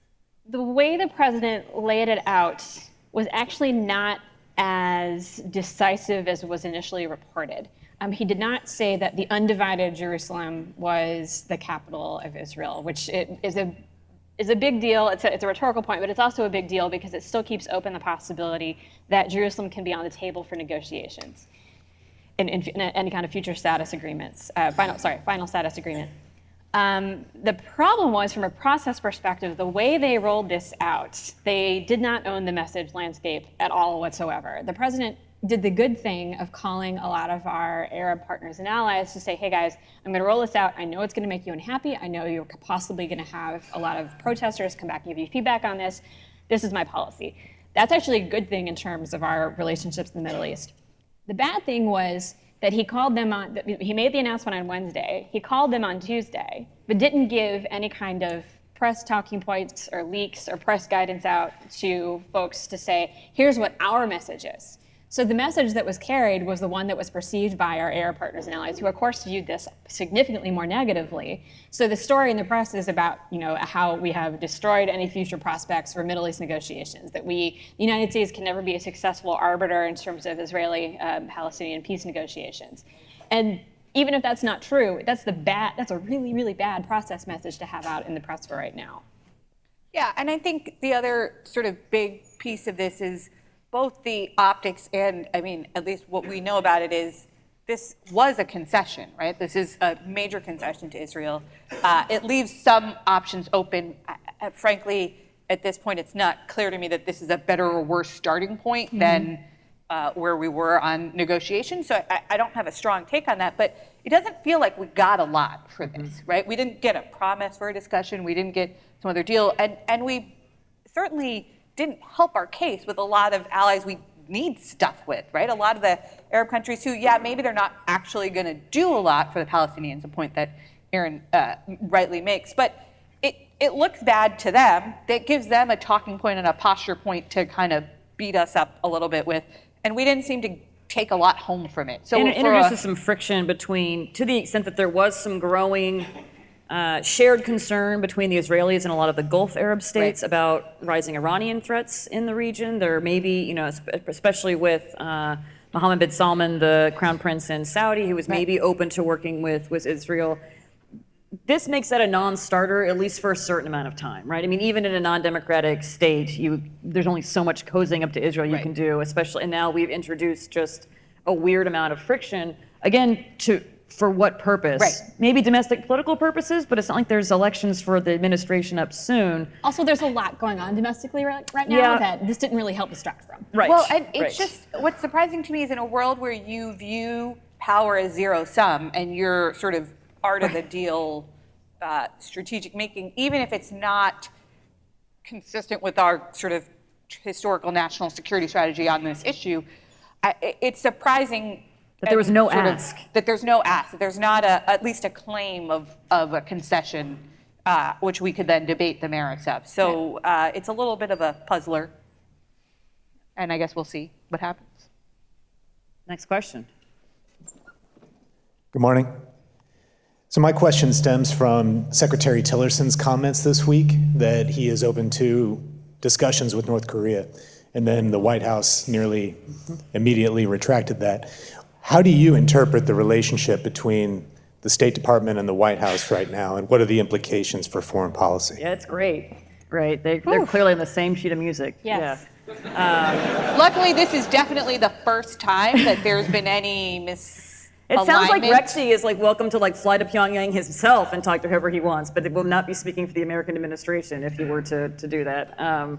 the way the president laid it out was actually not as decisive as was initially reported. Um, he did not say that the undivided Jerusalem was the capital of Israel, which it is a is a big deal. It's a, it's a rhetorical point, but it's also a big deal because it still keeps open the possibility that Jerusalem can be on the table for negotiations in, in, in any kind of future status agreements. Uh, final, sorry, final status agreement. Um, the problem was, from a process perspective, the way they rolled this out, they did not own the message landscape at all whatsoever. The president did the good thing of calling a lot of our Arab partners and allies to say, hey guys, I'm going to roll this out. I know it's going to make you unhappy. I know you're possibly going to have a lot of protesters come back and give you feedback on this. This is my policy. That's actually a good thing in terms of our relationships in the Middle East. The bad thing was that he called them on, he made the announcement on Wednesday, he called them on Tuesday, but didn't give any kind of press talking points or leaks or press guidance out to folks to say, here's what our message is. So the message that was carried was the one that was perceived by our Arab partners and allies, who of course viewed this significantly more negatively. So the story in the press is about, you know, how we have destroyed any future prospects for Middle East negotiations, that we, the United States can never be a successful arbiter in terms of Israeli-Palestinian um, peace negotiations. And even if that's not true, that's the bad, that's a really, really bad process message to have out in the press for right now. Yeah, and I think the other sort of big piece of this is both the optics and, I mean, at least what we know about it is this was a concession, right? This is a major concession to Israel. Uh, it leaves some options open. I, frankly, at this point, it's not clear to me that this is a better or worse starting point mm-hmm. than uh, where we were on negotiations. So I, I don't have a strong take on that, but it doesn't feel like we got a lot for this, mm-hmm. right? We didn't get a promise for a discussion. We didn't get some other deal. And, and we certainly didn't help our case with a lot of allies we need stuff with, right? A lot of the Arab countries who, yeah, maybe they're not actually going to do a lot for the Palestinians, a point that Aaron uh, rightly makes, but it, it looks bad to them. That gives them a talking point and a posture point to kind of beat us up a little bit with, and we didn't seem to take a lot home from it. So and it introduces a, some friction between, to the extent that there was some growing Uh, shared concern between the Israelis and a lot of the Gulf Arab states right. about rising Iranian threats in the region. There may be, you know, especially with uh, Mohammed bin Salman, the crown prince in Saudi, who was right. maybe open to working with, with Israel. This makes that a non-starter, at least for a certain amount of time, right? I mean, even in a non-democratic state, you there's only so much cozying up to Israel you right. can do, especially, and now we've introduced just a weird amount of friction, again, to for what purpose? Right. Maybe domestic political purposes, but it's not like there's elections for the administration up soon. Also, there's a lot going on domestically right, right now yeah. that this didn't really help distract from. Right. Well, and it's right. just, what's surprising to me is in a world where you view power as zero sum and you're sort of art of the deal uh, strategic making, even if it's not consistent with our sort of historical national security strategy on this issue, I, it's surprising that there was no sort ask. Of, that there's no ask. That there's not a, at least a claim of, of a concession, uh, which we could then debate the merits of. So uh, it's a little bit of a puzzler. And I guess we'll see what happens. Next question. Good morning. So my question stems from Secretary Tillerson's comments this week that he is open to discussions with North Korea, and then the White House nearly immediately retracted that. How do you interpret the relationship between the State Department and the White House right now, and what are the implications for foreign policy? Yeah, it's great. Right, they, they're clearly on the same sheet of music. Yes. Yeah. Luckily, this is definitely the first time that there's been any mis. It sounds like Rexy is like welcome to like fly to Pyongyang himself and talk to whoever he wants, but it will not be speaking for the American administration if he were to, to do that. Um,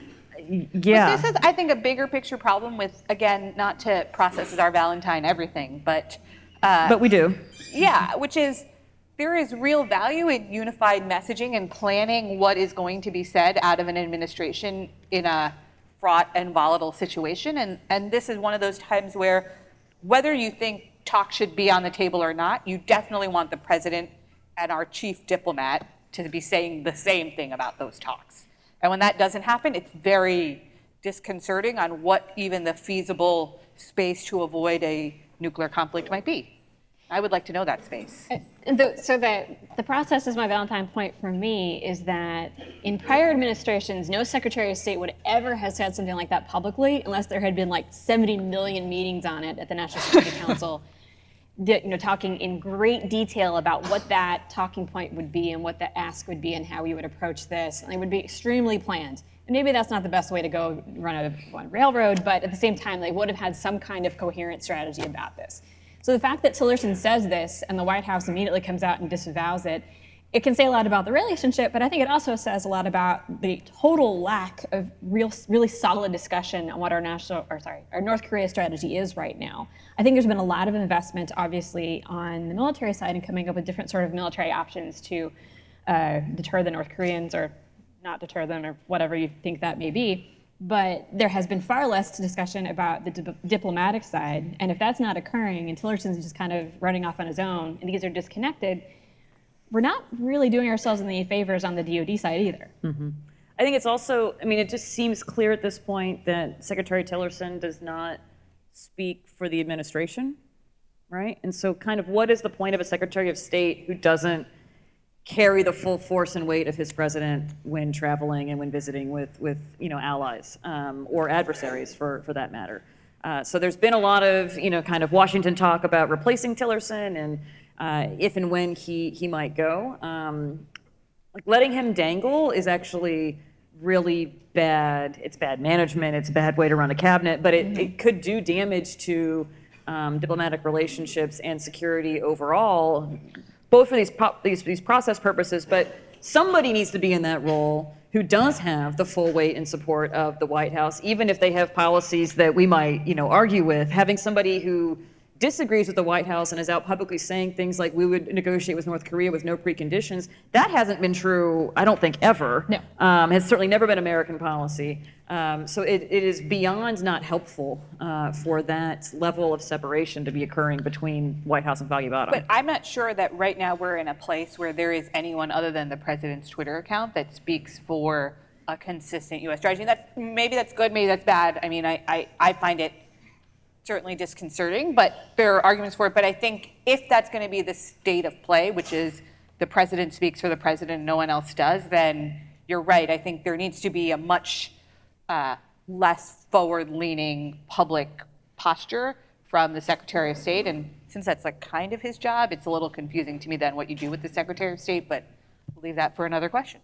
yeah. But this is, I think, a bigger picture problem with, again, not to process as our Valentine everything, but. Uh, but we do. Yeah, which is there is real value in unified messaging and planning what is going to be said out of an administration in a fraught and volatile situation. And, and this is one of those times where whether you think talk should be on the table or not, you definitely want the president and our chief diplomat to be saying the same thing about those talks. And when that doesn't happen, it's very disconcerting on what even the feasible space to avoid a nuclear conflict might be. I would like to know that space. The, so the, the process, is my Valentine point for me, is that in prior administrations, no Secretary of State would ever have said something like that publicly unless there had been like seventy million meetings on it at the National Security Council, you know, talking in great detail about what that talking point would be and what the ask would be and how we would approach this. And it would be extremely planned. And maybe that's not the best way to go run a one railroad, but at the same time, they would have had some kind of coherent strategy about this. So the fact that Tillerson says this and the White House immediately comes out and disavows it, it can say a lot about the relationship, but I think it also says a lot about the total lack of real, really solid discussion on what our national, or sorry, our North Korea strategy is right now. I think there's been a lot of investment, obviously, on the military side and coming up with different sort of military options to uh, deter the North Koreans, or not deter them, or whatever you think that may be. But there has been far less discussion about the di- diplomatic side. And if that's not occurring and Tillerson's just kind of running off on his own and these are disconnected, we're not really doing ourselves any favors on the D O D side either. Mm-hmm. I think it's also, I mean, it just seems clear at this point that Secretary Tillerson does not speak for the administration, right? And so kind of what is the point of a Secretary of State who doesn't carry the full force and weight of his president when traveling and when visiting with, with you know, allies um, or adversaries, for, for that matter. Uh, so there's been a lot of, you know, kind of Washington talk about replacing Tillerson and uh, if and when he, he might go. Um, like letting him dangle is actually really bad. It's bad management. It's a bad way to run a cabinet, but it, mm-hmm. it could do damage to um, diplomatic relationships and security overall, both for these, pro- these these process purposes, but somebody needs to be in that role who does have the full weight and support of the White House, even if they have policies that we might, you know, argue with. Having somebody who disagrees with the White House and is out publicly saying things like we would negotiate with North Korea with no preconditions, that hasn't been true, I don't think, ever. No. Um, has certainly never been American policy. Um, so it, it is beyond not helpful uh, for that level of separation to be occurring between White House and Foggy Bottom. But I'm not sure that right now we're in a place where there is anyone other than the president's Twitter account that speaks for a consistent U S strategy. That, maybe that's good, maybe that's bad. I mean, I, I, I find it certainly disconcerting, but there are arguments for it. But I think if that's going to be the state of play, which is the president speaks for the president and no one else does, then you're right. I think there needs to be a much uh, less forward-leaning public posture from the Secretary of State. And since that's like kind of his job, it's a little confusing to me then what you do with the Secretary of State, but we'll leave that for another question.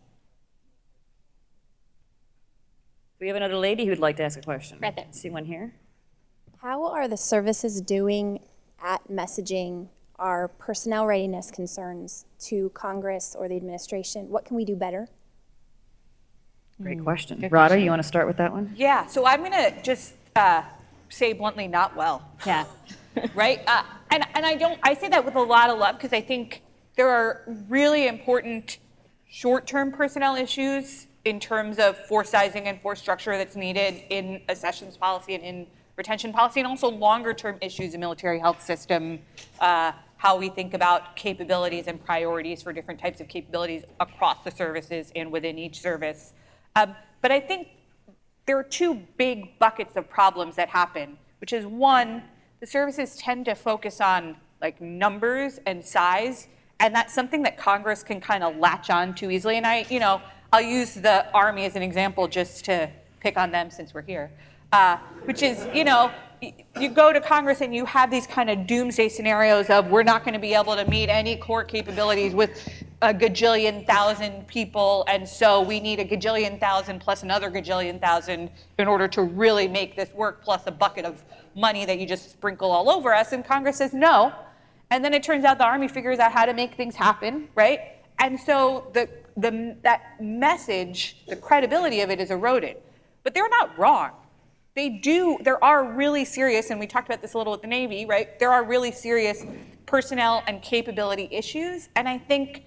We have another lady who'd like to ask a question. Right there. See one here? How are the services doing at messaging our personnel readiness concerns to Congress or the administration? What can we do better? Great question. Good Radha, question. You want to start with that one? Yeah, so I'm going to just uh, say bluntly, not well. Yeah. Right? Uh, and, and I don't, I say that with a lot of love because I think there are really important short-term personnel issues in terms of force sizing and force structure that's needed in accessions policy and in retention policy, and also longer-term issues in military health system, uh, how we think about capabilities and priorities for different types of capabilities across the services and within each service. Um, but I think there are two big buckets of problems that happen, which is one, the services tend to focus on like numbers and size, and that's something that Congress can kind of latch on to easily. And I, you know, I'll use the Army as an example just to pick on them since we're here, uh, which is, you know, you go to Congress and you have these kind of doomsday scenarios of we're not going to be able to meet any core capabilities with a gajillion thousand people, and so we need a gajillion thousand plus another gajillion thousand in order to really make this work, plus a bucket of money that you just sprinkle all over us. And Congress says no. And then it turns out the Army figures out how to make things happen, right? And so the, the, that message, the credibility of it is eroded. But they're not wrong. They do, there are really serious, and we talked about this a little with the Navy, right? There are really serious personnel and capability issues. And I think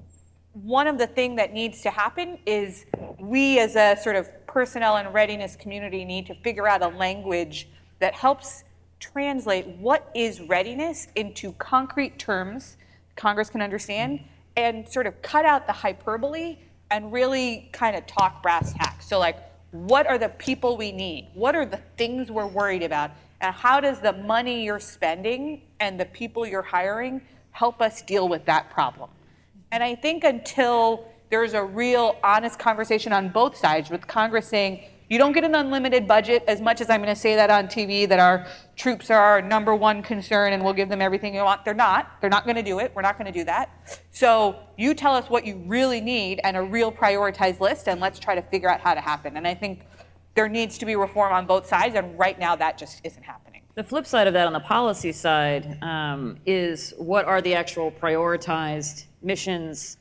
one of the things that needs to happen is we as a sort of personnel and readiness community need to figure out a language that helps translate what is readiness into concrete terms Congress can understand, and sort of cut out the hyperbole and really kind of talk brass tacks. So like, what are the people we need? What are the things we're worried about? And how does the money you're spending and the people you're hiring help us deal with that problem? And I think until there's a real honest conversation on both sides, with Congress saying, you don't get an unlimited budget, as much as I'm going to say that on T V, that our troops are our number one concern and we'll give them everything you want. They're not. They're not going to do it. We're not going to do that. So you tell us what you really need and a real prioritized list, and let's try to figure out how to happen. And I think there needs to be reform on both sides, and right now that just isn't happening. The flip side of that on the policy side um, is what are the actual prioritized missions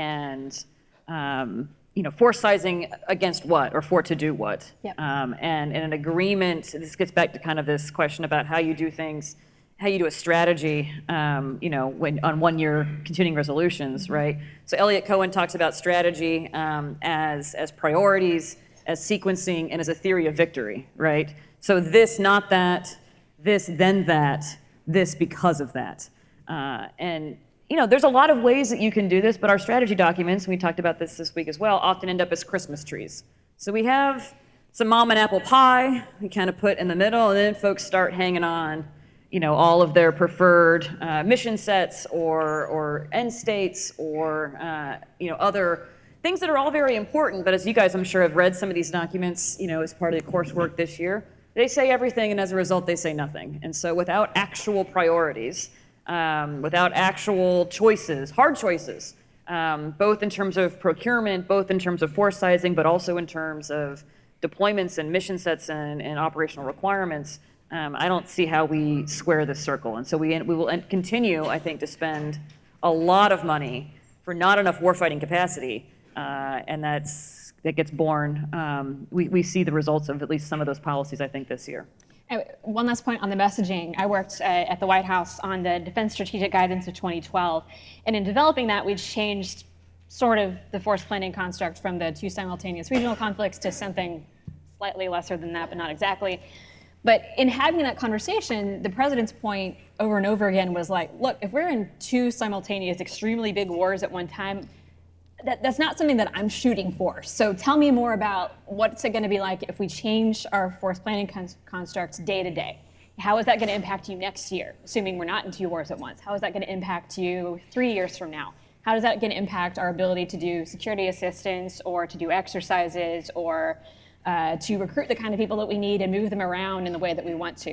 and um, you know, force sizing against what or for to do what. Yep. Um, and, and an agreement, this gets back to kind of this question about how you do things, how you do a strategy, um, you know, when on one-year continuing resolutions, right? So Elliot Cohen talks about strategy um, as, as priorities, as sequencing, and as a theory of victory, right? So this, not that, this, then that, this because of that. Uh, and you know, there's a lot of ways that you can do this, but our strategy documents, and we talked about this this week as well, often end up as Christmas trees. So we have some mom and apple pie we kind of put in the middle, and then folks start hanging on, you know, all of their preferred uh, mission sets or or end states or uh, you know, other things that are all very important. But as you guys, I'm sure, have read some of these documents, you know, as part of the coursework this year, they say everything, and as a result, they say nothing. And so without actual priorities, Um, without actual choices, hard choices, um, both in terms of procurement, both in terms of force sizing, but also in terms of deployments and mission sets and, and operational requirements, um, I don't see how we square this circle. And so we, we will continue, I think, to spend a lot of money for not enough warfighting capacity, uh, and that's, that gets born. Um, we, we see the results of at least some of those policies, I think, this year. One last point on the messaging. I worked uh, at the White House on the Defense Strategic Guidance of twenty twelve. And in developing that, we changed sort of the force planning construct from the two simultaneous regional conflicts to something slightly lesser than that, but not exactly. But in having that conversation, the president's point over and over again was like, look, if we're in two simultaneous extremely big wars at one time, That, that's not something that I'm shooting for. So tell me more about what's it going to be like if we change our force planning con- constructs day to day. How is that going to impact you next year, assuming we're not in two wars at once? How is that going to impact you three years from now? How is that going to impact our ability to do security assistance or to do exercises or uh, to recruit the kind of people that we need and move them around in the way that we want to?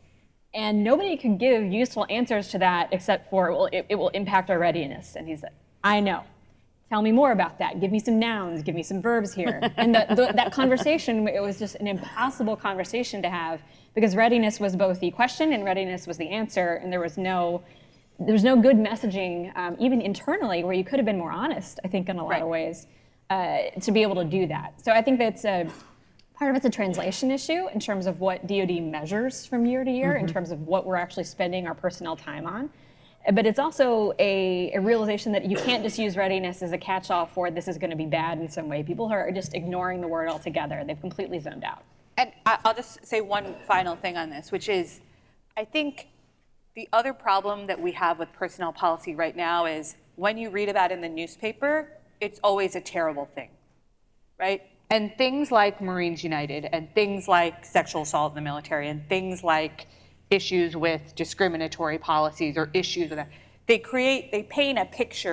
And nobody can give useful answers to that except for it will, it, it will impact our readiness. And he said, I know. Tell me more about that. Give me some nouns, give me some verbs here. And the, the, that conversation, it was just an impossible conversation to have because readiness was both the question and readiness was the answer, and there was no, there was no good messaging, um, even internally, where you could have been more honest, I think, in a lot right. of ways, uh, to be able to do that. So I think that's a, part of it's a translation issue in terms of what D O D measures from year to year, mm-hmm. in terms of what we're actually spending our personnel time on. But it's also a, a realization that you can't just use readiness as a catch-all for this is going to be bad in some way. People are just ignoring the word altogether. They've completely zoned out. And I'll just say one final thing on this, which is I think the other problem that we have with personnel policy right now is when you read about it in the newspaper, it's always a terrible thing, right? And things like Marines United and things like sexual assault in the military and things like issues with discriminatory policies or issues with that, they create, they paint a picture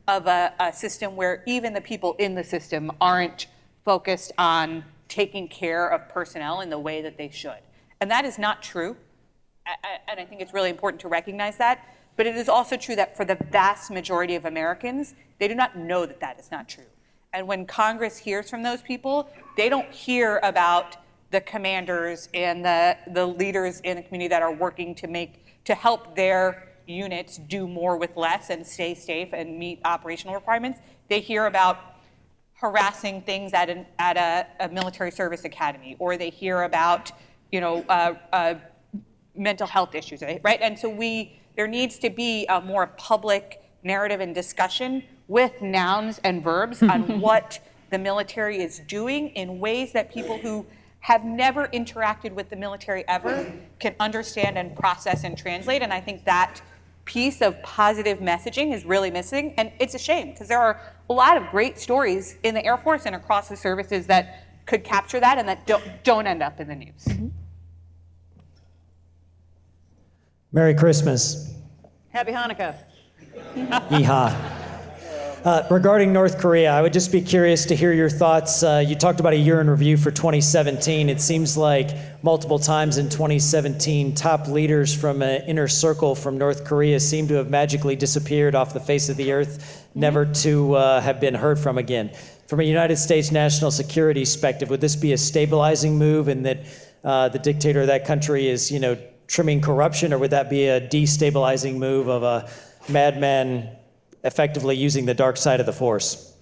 of a, a system where even the people in the system aren't focused on taking care of personnel in the way that they should. And that is not true. And I think it's really important to recognize that. But it is also true that for the vast majority of Americans, they do not know that that is not true. And when Congress hears from those people, they don't hear about the commanders and the, the leaders in the community that are working to make, to help their units do more with less and stay safe and meet operational requirements. They hear about harassing things at, an, at a, a military service academy, or they hear about, you know, uh, uh, mental health issues, right? And so we, there needs to be a more public narrative and discussion with nouns and verbs on what the military is doing in ways that people who have never interacted with the military ever can understand and process and translate. And I think that piece of positive messaging is really missing. And it's a shame, because there are a lot of great stories in the Air Force and across the services that could capture that and that don't, don't end up in the news. Mm-hmm. Merry Christmas. Happy Hanukkah. Yeehaw. Uh, regarding North Korea, I would just be curious to hear your thoughts. Uh, you talked about a year in review for twenty seventeen. It seems like multiple times in twenty seventeen, top leaders from an inner circle from North Korea seem to have magically disappeared off the face of the earth, never to uh, have been heard from again. From a United States national security perspective, would this be a stabilizing move in that uh, the dictator of that country is, you know, trimming corruption, or would that be a destabilizing move of a madman effectively using the dark side of the force?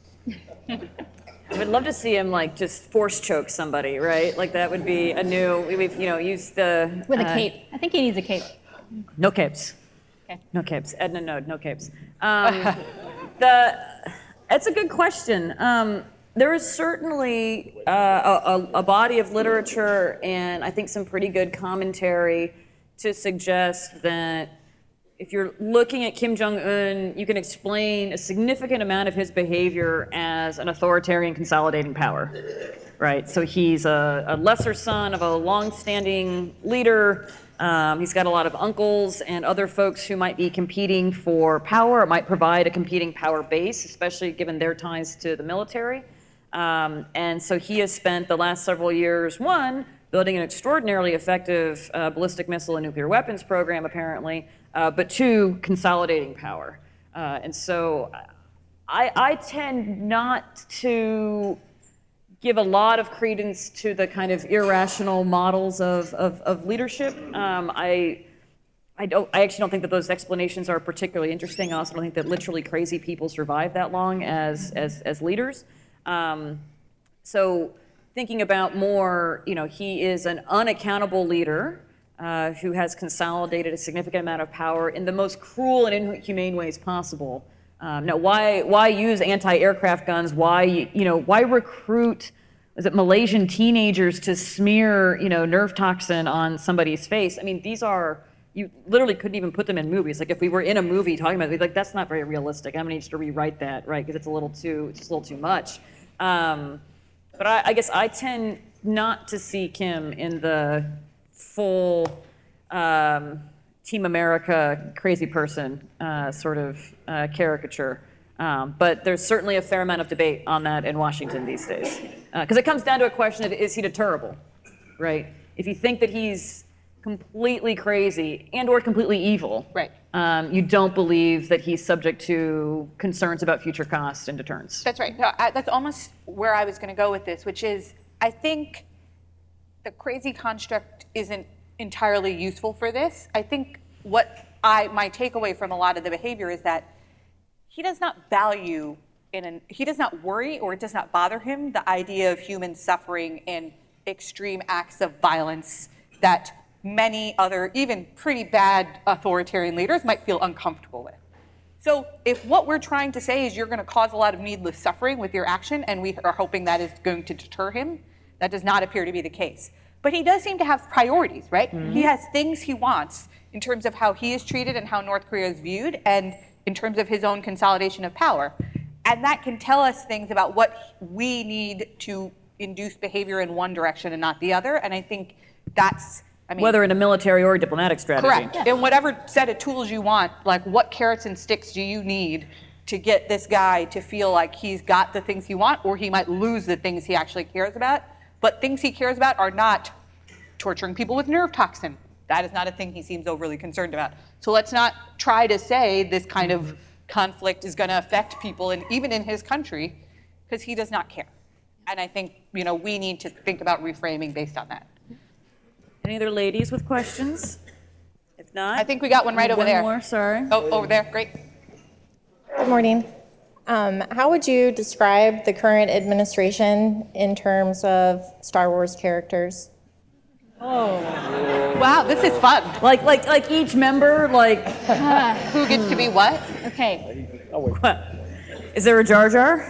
I would love to see him like just force choke somebody, right? Like that would be a new, we've, you know, used the... With a uh, cape. I think he needs a cape. No capes. Okay. No capes. Edna Node, no capes. Um, the, it's a good question. Um, there is certainly uh, a, a body of literature and I think some pretty good commentary to suggest that if you're looking at Kim Jong-un, you can explain a significant amount of his behavior as an authoritarian consolidating power, right? So he's a, a lesser son of a long-standing leader. Um, he's got a lot of uncles and other folks who might be competing for power, or might provide a competing power base, especially given their ties to the military. Um, and so he has spent the last several years, one, building an extraordinarily effective uh, ballistic missile and nuclear weapons program, apparently, Uh, but two, consolidating power. Uh, and so I, I tend not to give a lot of credence to the kind of irrational models of, of, of leadership. Um, I, I, don't, I actually don't think that those explanations are particularly interesting. I also don't think that literally crazy people survive that long as, as, as leaders. Um, so thinking about more, you know, he is an unaccountable leader Uh, who has consolidated a significant amount of power in the most cruel and inhumane ways possible. Um, now, why why use anti-aircraft guns? Why you know why recruit is it Malaysian teenagers to smear you know nerve toxin on somebody's face? I mean, these are you literally couldn't even put them in movies. Like if we were in a movie talking about it, like that's not very realistic. I'm gonna need to rewrite that, right? Because it's a little too it's just a little too much. Um, but I, I guess I tend not to see Kim in the full um, Team America crazy person uh, sort of uh, caricature. Um, but there's certainly a fair amount of debate on that in Washington these days. Because uh, it comes down to a question of, is he deterrable, right? If you think that he's completely crazy and or completely evil, right. um, you don't believe that he's subject to concerns about future costs and deterrence. That's right. No, I, that's almost where I was going to go with this, which is I think the crazy construct isn't entirely useful for this. I think what I my takeaway from a lot of the behavior is that he does not value in an he does not worry or it does not bother him the idea of human suffering and extreme acts of violence that many other, even pretty bad authoritarian leaders might feel uncomfortable with. So if what we're trying to say is you're going to cause a lot of needless suffering with your action and we are hoping that is going to deter him, that does not appear to be the case. But he does seem to have priorities, right? Mm-hmm. He has things he wants in terms of how he is treated and how North Korea is viewed and in terms of his own consolidation of power. And that can tell us things about what we need to induce behavior in one direction and not the other. And I think that's, I mean, whether in a military or a diplomatic strategy. Correct. Yeah. In whatever set of tools you want, like what carrots and sticks do you need to get this guy to feel like he's got the things he wants, or he might lose the things he actually cares about. But things he cares about are not torturing people with nerve toxin. That is not a thing he seems overly concerned about. So let's not try to say this kind of conflict is going to affect people, and even in his country, because he does not care. And I think, you know, we need to think about reframing based on that. Any other ladies with questions? If not, I think we got one right over one there. more, sorry. Oh, over there, great. Good morning. Um, how would you describe the current administration in terms of Star Wars characters? Wow, this is fun. Like, like, like each member, like, Who gets to be what? Okay. is there a Jar Jar?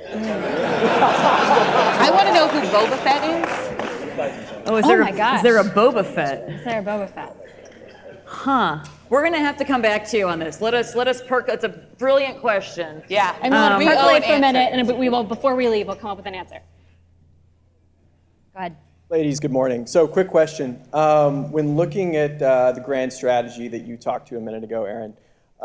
I want to know who Boba Fett is. Oh, is Oh there? my a, gosh. Is there a Boba Fett? Is there a Boba Fett? Huh. We're gonna have to come back to you on this. Let us let us perk. It's a brilliant question. Yeah. I'm Um, going to we owe percolate an for a minute, answer. and we will, before we leave, we'll come up with an answer. Go ahead. Ladies, good morning. So, quick question. Um, when looking at uh, the grand strategy that you talked to a minute ago, Aaron,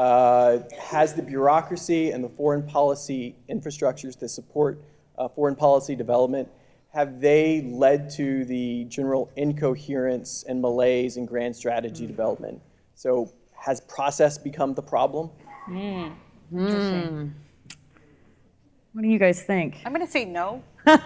uh, has the bureaucracy and the foreign policy infrastructures to support uh, foreign policy development, have they led to the general incoherence and malaise in grand strategy mm. development? So, has process become the problem? Mm. Mm. What do you guys think? I'm going to say no.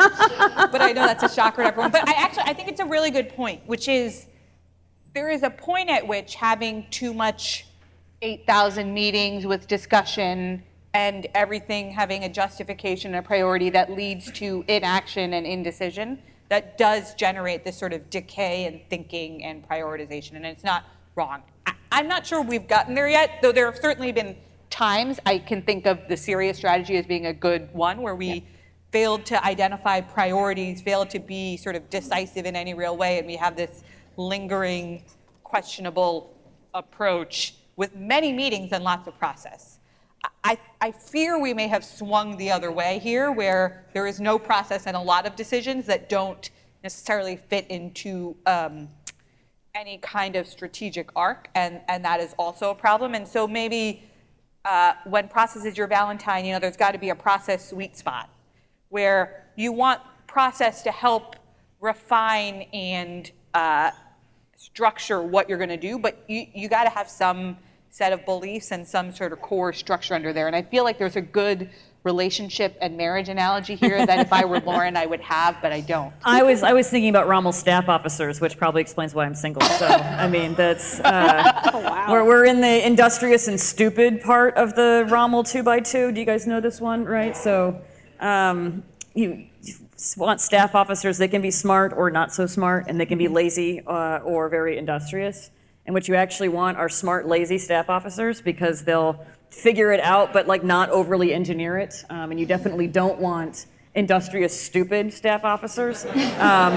But I know that's a shocker to everyone. But I actually, I think it's a really good point, which is there is a point at which having too much eight thousand meetings with discussion and everything having a justification and a priority that leads to inaction and indecision, that does generate this sort of decay in thinking and prioritization, and it's not wrong. I, I'm not sure we've gotten there yet, though there have certainly been times I can think of the Syria strategy as being a good one, where we yeah. failed to identify priorities, failed to be sort of decisive in any real way, and we have this lingering, questionable approach with many meetings and lots of process. I, I fear we may have swung the other way here, where there is no process and a lot of decisions that don't necessarily fit into um, any kind of strategic arc, and, and that is also a problem. And so maybe uh, when process is your Valentine, you know, there's got to be a process sweet spot, where you want process to help refine and uh, structure what you're going to do, but you, you got to have some set of beliefs and some sort of core structure under there. And I feel like there's a good relationship and marriage analogy here that if I were Lauren, I would have, but I don't. I was I was thinking about Rommel's staff officers, which probably explains why I'm single. So I mean, that's uh, Oh, wow. we're we're in the industrious and stupid part of the Rommel two by two. Do you guys know this one, right? So um, you. want staff officers, they can be smart or not so smart, and they can be lazy uh, or very industrious. And what you actually want are smart, lazy staff officers, because they'll figure it out, but like not overly engineer it. Um, and you definitely don't want industrious, stupid staff officers um,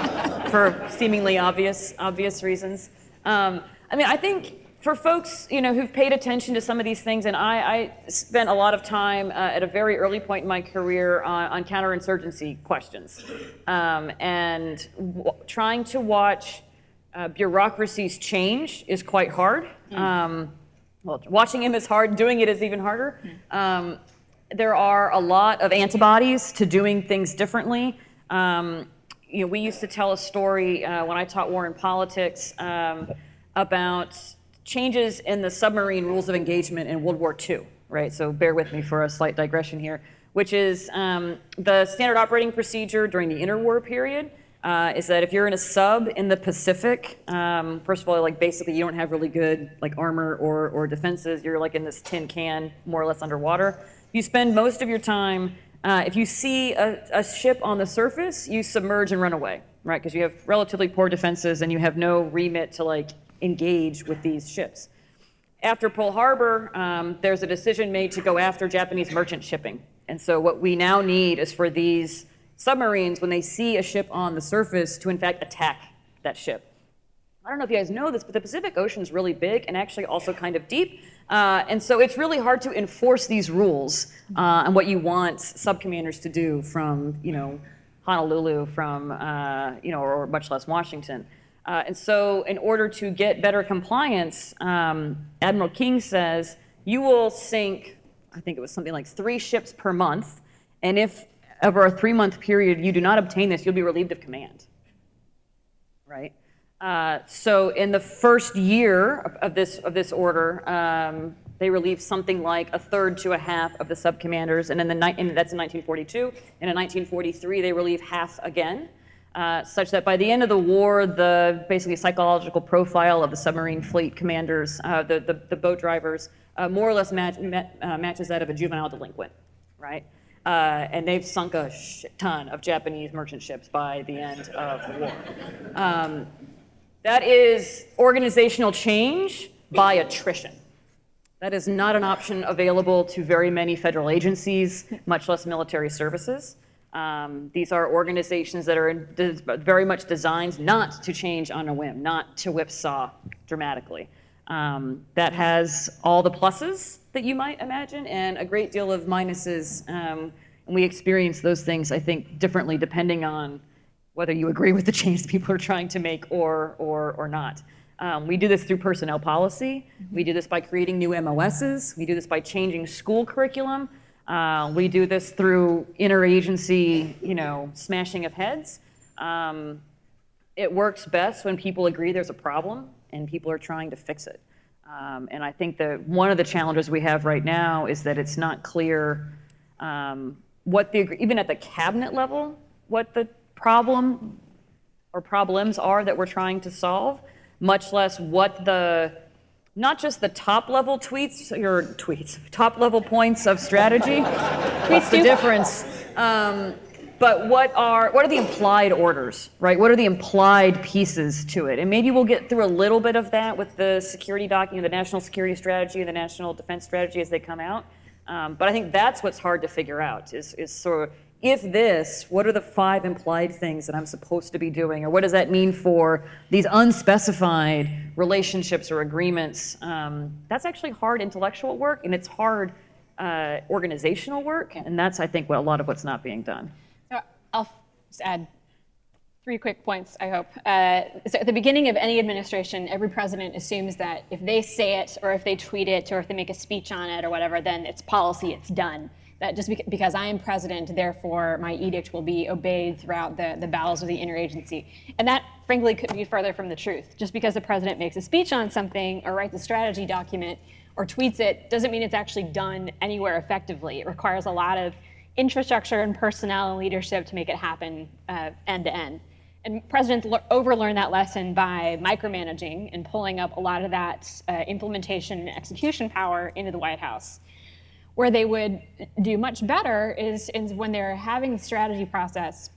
for seemingly obvious, obvious reasons. Um, I mean, I think for folks, you know, who've paid attention to some of these things, and I, I spent a lot of time uh, at a very early point in my career on, on counterinsurgency questions, um, and w- trying to watch uh, bureaucracies change is quite hard. Mm. Um, well, watching them is hard. Doing it is even harder. Mm. Um, there are a lot of antibodies to doing things differently. Um, you know, we used to tell a story uh, when I taught war and politics um, about changes in the submarine rules of engagement in World War Two, right? So bear with me for a slight digression here, which is um, the standard operating procedure during the interwar period uh, is that if you're in a sub in the Pacific, um, first of all, like basically you don't have really good like armor or, or defenses. You're like in this tin can, more or less underwater. You spend most of your time, uh, if you see a, a ship on the surface, you submerge and run away, right? Because you have relatively poor defenses and you have no remit to like engage with these ships. After Pearl Harbor, um, there's a decision made to go after Japanese merchant shipping. And so what we now need is for these submarines, when they see a ship on the surface, to in fact attack that ship. I don't know if you guys know this, but the Pacific Ocean is really big and actually also kind of deep. Uh, and so it's really hard to enforce these rules uh, and what you want subcommanders to do from, you know, Honolulu, from, uh, you know, or much less Washington. Uh, and so in order to get better compliance, um, Admiral King says, you will sink I think it was something like three ships per month. And if over a three-month period you do not obtain this, you'll be relieved of command, right? Uh, so in the first year of, of this of this order, um, they relieved something like a third to a half of the sub-commanders, and in the ni- and that's in nineteen forty-two. And in nineteen forty-three, they relieved half again. Uh, such that by the end of the war, the basically psychological profile of the submarine fleet commanders, uh, the, the, the boat drivers, uh, more or less match, met, uh, matches that of a juvenile delinquent, right? Uh, and they've sunk a shit ton of Japanese merchant ships by the end of the war. Um, that is organizational change by attrition. That is not an option available to very many federal agencies, much less military services. Um, these are organizations that are des- very much designed not to change on a whim, not to whipsaw dramatically. Um, that has all the pluses that you might imagine and a great deal of minuses. Um, and we experience those things, I think, differently depending on whether you agree with the change that people are trying to make or, or, or not. Um, we do this through personnel policy. We do this by creating new M O Ss. We do this by changing school curriculum. Uh, we do this through interagency, you know, smashing of heads. Um, it works best when people agree there's a problem and people are trying to fix it. Um, and I think that one of the challenges we have right now is that it's not clear um, what the, even at the cabinet level, what the problem or problems are that we're trying to solve, much less what the not just the top level tweets, your tweets, top level points of strategy. What's the difference? Um, but what are what are the implied orders, right? What are the implied pieces to it? And maybe we'll get through a little bit of that with the security document, the national security strategy, and the national defense strategy as they come out. Um, but I think that's what's hard to figure out is is sort of, if this, what are the five implied things that I'm supposed to be doing? Or what does that mean for these unspecified relationships or agreements? Um, that's actually hard intellectual work, and it's hard uh, organizational work, and that's, I think, what a lot of what's not being done. So I'll just add three quick points, I hope. Uh, so at the beginning of any administration, every president assumes that if they say it, or if they tweet it, or if they make a speech on it, or whatever, then it's policy, it's done. That just because I am president, therefore my edict will be obeyed throughout the, the bowels of the interagency. And that, frankly, could be further from the truth. Just because the president makes a speech on something or writes a strategy document or tweets it doesn't mean it's actually done anywhere effectively. It requires a lot of infrastructure and personnel and leadership to make it happen uh, end to end. And presidents le- overlearn that lesson by micromanaging and pulling up a lot of that uh, implementation and execution power into the White House. Where they would do much better is, is when they're having the strategy process,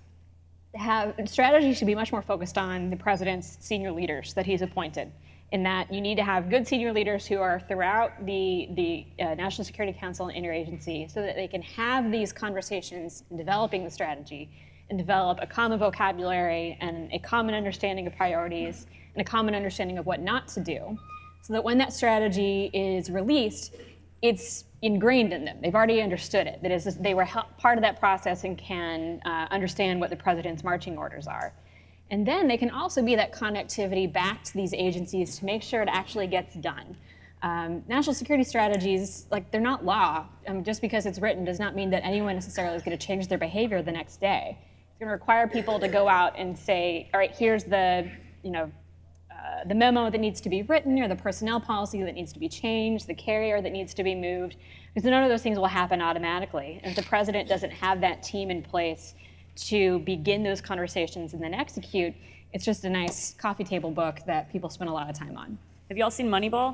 have strategy should be much more focused on the president's senior leaders that he's appointed. In that you need to have good senior leaders who are throughout the, the uh, National Security Council and interagency so that they can have these conversations in developing the strategy and develop a common vocabulary and a common understanding of priorities and a common understanding of what not to do. So that when that strategy is released, it's ingrained in them. They've already understood it. That is, they were part of that process and can uh, understand what the president's marching orders are. And then they can also be that connectivity back to these agencies to make sure it actually gets done. Um, national security strategies, like they're not law. Um, just because it's written does not mean that anyone necessarily is going to change their behavior the next day. It's going to require people to go out and say, all right, here's the, you know, Uh, the memo that needs to be written or the personnel policy that needs to be changed, the carrier that needs to be moved, because none of those things will happen automatically. And if the president doesn't have that team in place to begin those conversations and then execute, it's just a nice coffee table book that people spend a lot of time on. Have y'all seen Moneyball?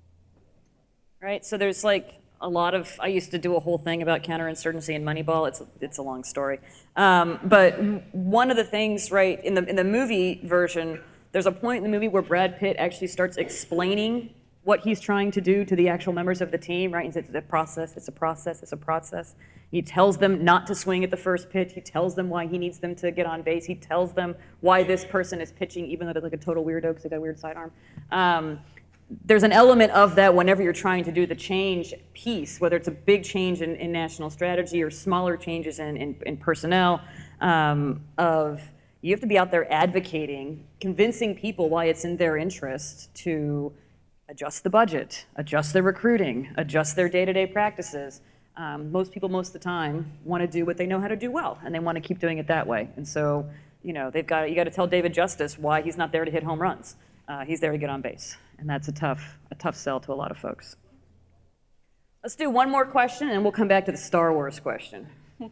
Right, so there's like a lot of, I used to do a whole thing about counterinsurgency in Moneyball. It's, it's a long story. Um, but one of the things, right, in the, in the movie version, there's a point in the movie where Brad Pitt actually starts explaining what he's trying to do to the actual members of the team, right? He says, it's a process, it's a process, it's a process. He tells them not to swing at the first pitch. He tells them why he needs them to get on base. He tells them why this person is pitching, even though they're like a total weirdo because they got a weird sidearm. Um, there's an element of that whenever you're trying to do the change piece, whether it's a big change in, in national strategy or smaller changes in, in, in personnel, um, of you have to be out there advocating, convincing people why it's in their interest to adjust the budget, adjust their recruiting, adjust their day-to-day practices. Um, most people, most of the time, want to do what they know how to do well, and they want to keep doing it that way. And so, you know, they've got you got to tell David Justice why he's not there to hit home runs. Uh, he's there to get on base, and that's a tough, a tough sell to a lot of folks. Let's do one more question, and we'll come back to the Star Wars question.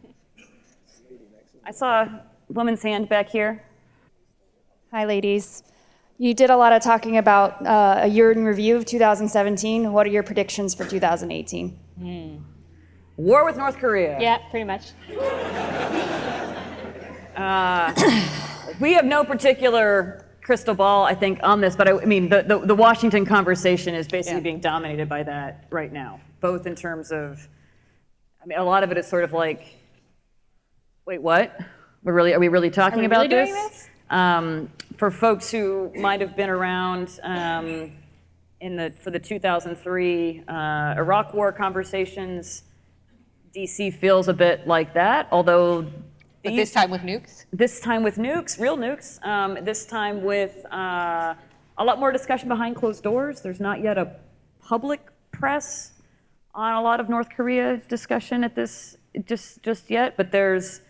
I saw a woman's hand back here. Hi, ladies. You did a lot of talking about uh, a year in review of two thousand seventeen. What are your predictions for two thousand eighteen? Hmm. War with North Korea. Yeah, pretty much. Uh, we have no particular crystal ball, I think, on this, but I, I mean, the, the, the Washington conversation is basically Yeah. being dominated by that right now, both in terms of, I mean, a lot of it is sort of like, wait, what? We're really, are we really talking Are we about really doing this? this? Um, for folks who might have been around um, in the for the two thousand three uh, Iraq War conversations, D C feels a bit like that, although But this time with nukes? This time with nukes, real nukes. Um, this time with uh, a lot more discussion behind closed doors. There's not yet a public press on a lot of North Korea discussion at this just just yet, but there's.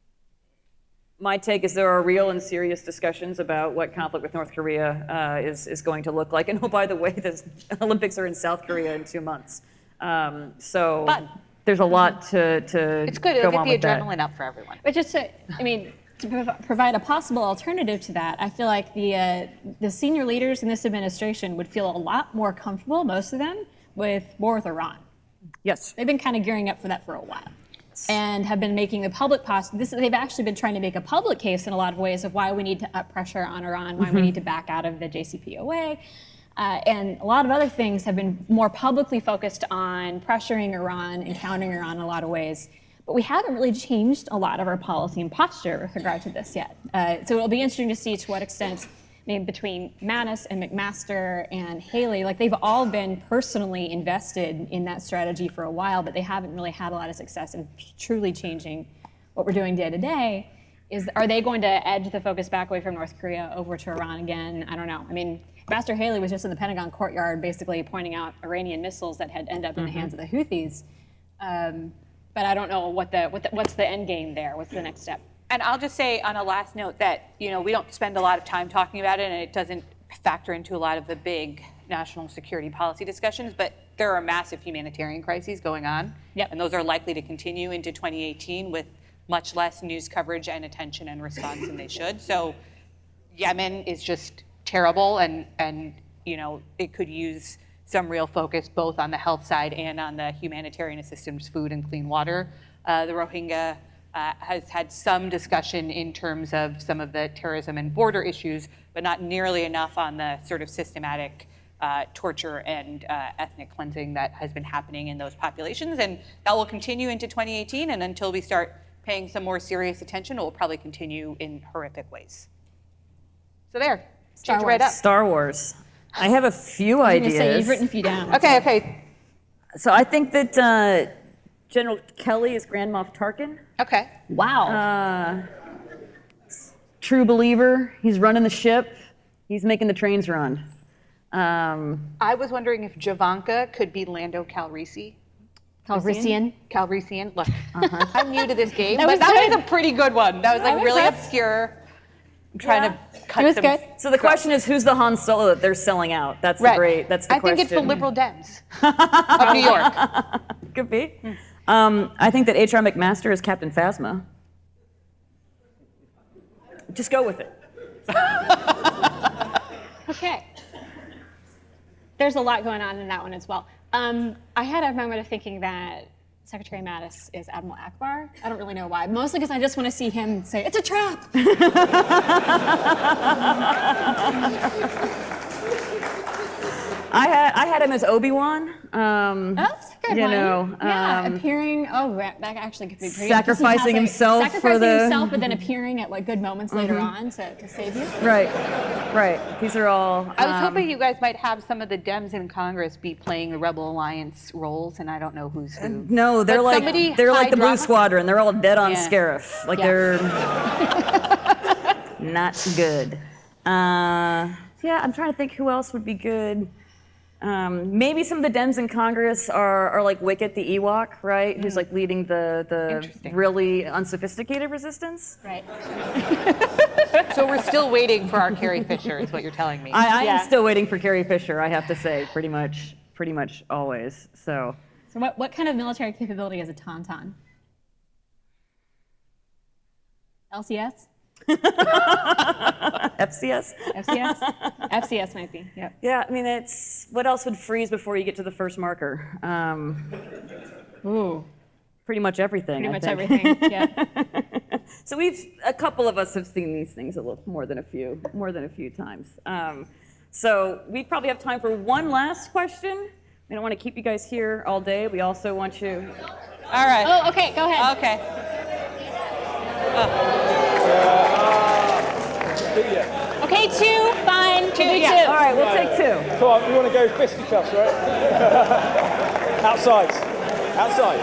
My take is there are real and serious discussions about what conflict with North Korea uh, is is going to look like. And oh, by the way, the Olympics are in South Korea in two months. Um, so But- there's a lot to to It's good. go It'll get on the with that. adrenaline up for everyone. But just to, I mean, to prov- provide a possible alternative to that, I feel like the uh, the senior leaders in this administration would feel a lot more comfortable, most of them, with war with Iran. Yes. They've been kind of gearing up for that for a while. And have been making the public pos- this they've actually been trying to make a public case in a lot of ways of why we need to up pressure on Iran, why we Mhm. need to back out of the J C P O A. Uh, and a lot of other things have been more publicly focused on pressuring Iran and countering Iran in a lot of ways. But we haven't really changed a lot of our policy and posture with regard to this yet. Uh, so it'll be interesting to see to what extent, I mean, between Mattis and McMaster and Haley, like they've all been personally invested in that strategy for a while, but they haven't really had a lot of success in truly changing what we're doing day to day. Is are they going to edge the focus back away from North Korea over to Iran again? I don't know. I mean, Master Haley was just in the Pentagon courtyard basically pointing out Iranian missiles that had ended up in Mhm. the hands of the Houthis. Um, but I don't know what the, what the what's the end game there. What's the next step? And I'll just say on a last note that, you know, we don't spend a lot of time talking about it, and it doesn't factor into a lot of the big national security policy discussions, but there are massive humanitarian crises going on. Yep. And those are likely to continue into twenty eighteen with much less news coverage and attention and response than they should. So Yemen is just terrible, and, and you know, it could use some real focus both on the health side and on the humanitarian assistance, food and clean water. Uh, the Rohingya Uh, has had some discussion in terms of some of the terrorism and border issues, but not nearly enough on the sort of systematic uh, torture and uh, ethnic cleansing that has been happening in those populations. And that will continue into twenty eighteen, and until we start paying some more serious attention, it will probably continue in horrific ways. So there, Star change it right up. Star Wars. I have a few I was gonna ideas. say, you've written a few down. Okay, okay. So I think that uh, General Kelly is Grand Moff Tarkin. Okay. Wow. Uh, true believer. He's running the ship. He's making the trains run. Um, I was wondering if Javanka could be Lando Calrissian. Calrissian? Calrissian. Look, I'm new to this game, That but was that good. was a pretty good one. That was like I'm really impressed. obscure. I'm trying to cut It was some. good. so the question is, who's the Han Solo that they're selling out? That's the Right. great. That's the I question. think it's the liberal Dems of New York. Could be. Um, I think that H R McMaster is Captain Phasma. Just go with it. Okay. There's a lot going on in that one as well. Um, I had a moment of thinking that Secretary Mattis is Admiral Akbar. I don't really know why. Mostly because I just want to see him say, "It's a trap." I had I had him as Obi-Wan. Um, That's a good you one. know, yeah, um, appearing. Oh, that that actually could be pretty. Sacrificing because he has, himself like, for sacrificing the- himself, but then appearing at like good moments later Mhm. on to, to save you. Right, right. These are all. I was um, hoping you guys might have some of the Dems in Congress be playing the Rebel Alliance roles, and I don't know who's who. No, they're But like somebody they're like high the Blue drama- Squadron. They're all dead on Yeah. Scarif. Like Yeah. they're not good. Uh, yeah, I'm trying to think who else would be good. Um, maybe some of the Dems in Congress are, are like Wicket the Ewok, right? Who's like leading the, the really unsophisticated resistance. Right. So we're still waiting for our Carrie Fisher, is what you're telling me. I, I Yeah. am still waiting for Carrie Fisher, I have to say, pretty much, pretty much always. So, So what, what kind of military capability is a Tauntaun? L C S? F C S? F C S? F C S might be, yep. Yeah, I mean, it's, what else would freeze before you get to the first marker? Um, Ooh. Pretty much everything, Pretty I much think. everything, yeah. So we've, a couple of us have seen these things a little more than a few, more than a few times. Um, so we probably have time for one last question. We don't want to keep you guys here all day. We also want you. All right. Oh, okay, go ahead. Okay. Okay, two, fine, two, Yeah, two. all right, we'll take two. Come on, we want to go fisticuffs, right? Outside. Outside.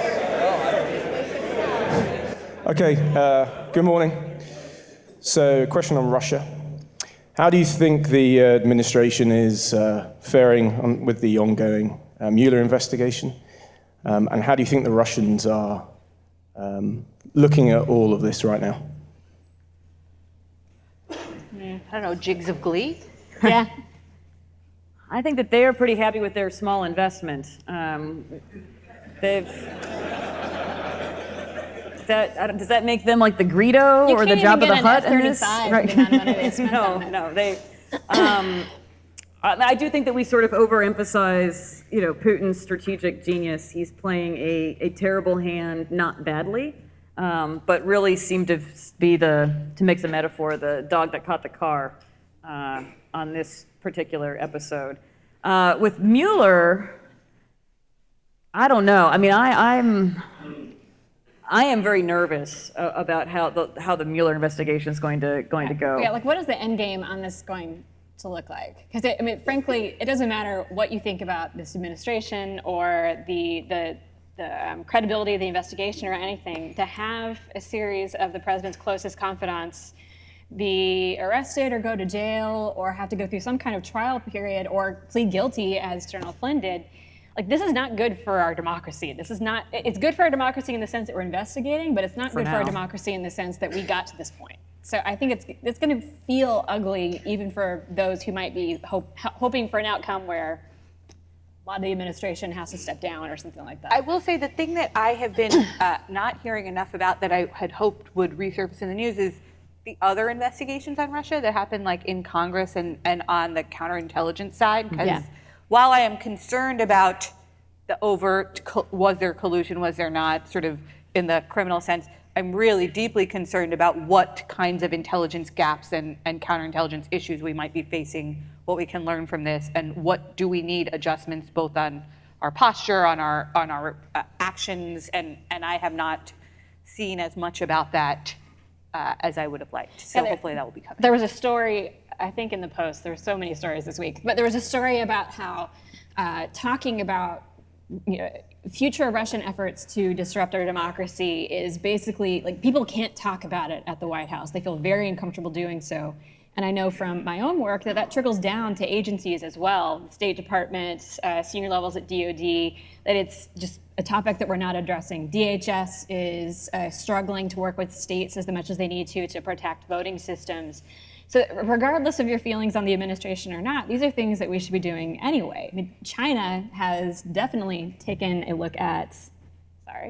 Okay, uh, good morning. So, question on Russia. How do you think the uh, administration is uh, faring on, with the ongoing uh, Mueller investigation? Um, and how do you think the Russians are um, looking at all of this right now? I don't know, jigs of glee? Yeah. I think that they are pretty happy with their small investment. Um, they've. That, I don't- does that make them like the Greedo You or the can't Jabba even the get an Hutt in this? F thirty-five for the amount of money they spent no, on it. no, they. Um, I I do think that we sort of overemphasize, you know, Putin's strategic genius. He's playing a, a terrible hand, not badly, um, but really seemed to be the, to mix a metaphor, the dog that caught the car uh, on this particular episode. Uh, with Mueller, I don't know. I mean, I, I'm. I am very nervous uh, about how the how the Mueller investigation is going to going to go. Yeah, like what is the end game on this going to look like? Because I mean, frankly, it doesn't matter what you think about this administration or the the the um, credibility of the investigation or anything. To have a series of the president's closest confidants be arrested or go to jail or have to go through some kind of trial period or plead guilty, as General Flynn did. Like, this is not good for our democracy. This is not, it's good for our democracy in the sense that we're investigating, but it's not For good for now. our democracy in the sense that we got to this point. So I think it's it's going to feel ugly even for those who might be hope, hoping for an outcome where a lot of the administration has to step down or something like that. I will say the thing that I have been uh, not hearing enough about that I had hoped would resurface in the news is the other investigations on Russia that happened like in Congress and, and on the counterintelligence side. Because Yeah. while I am concerned about the overt, co- was there collusion, was there not, sort of in the criminal sense, I'm really deeply concerned about what kinds of intelligence gaps and, and counterintelligence issues we might be facing, what we can learn from this, and what do we need adjustments both on our posture, on our on our uh, actions, and, and I have not seen as much about that uh, as I would have liked. So Yeah, there- hopefully that will be coming. There was a story, I think in the Post, there were so many stories this week, but there was a story about how uh, talking about you know, future Russian efforts to disrupt our democracy is basically, like, people can't talk about it at the White House. They feel very uncomfortable doing so. And I know from my own work that that trickles down to agencies as well, State Department, uh, senior levels at D O D, that it's just a topic that we're not addressing. D H S is uh, struggling to work with states as much as they need to to protect voting systems. So regardless of your feelings on the administration or not, these are things that we should be doing anyway. I mean, China has definitely taken a look at, sorry,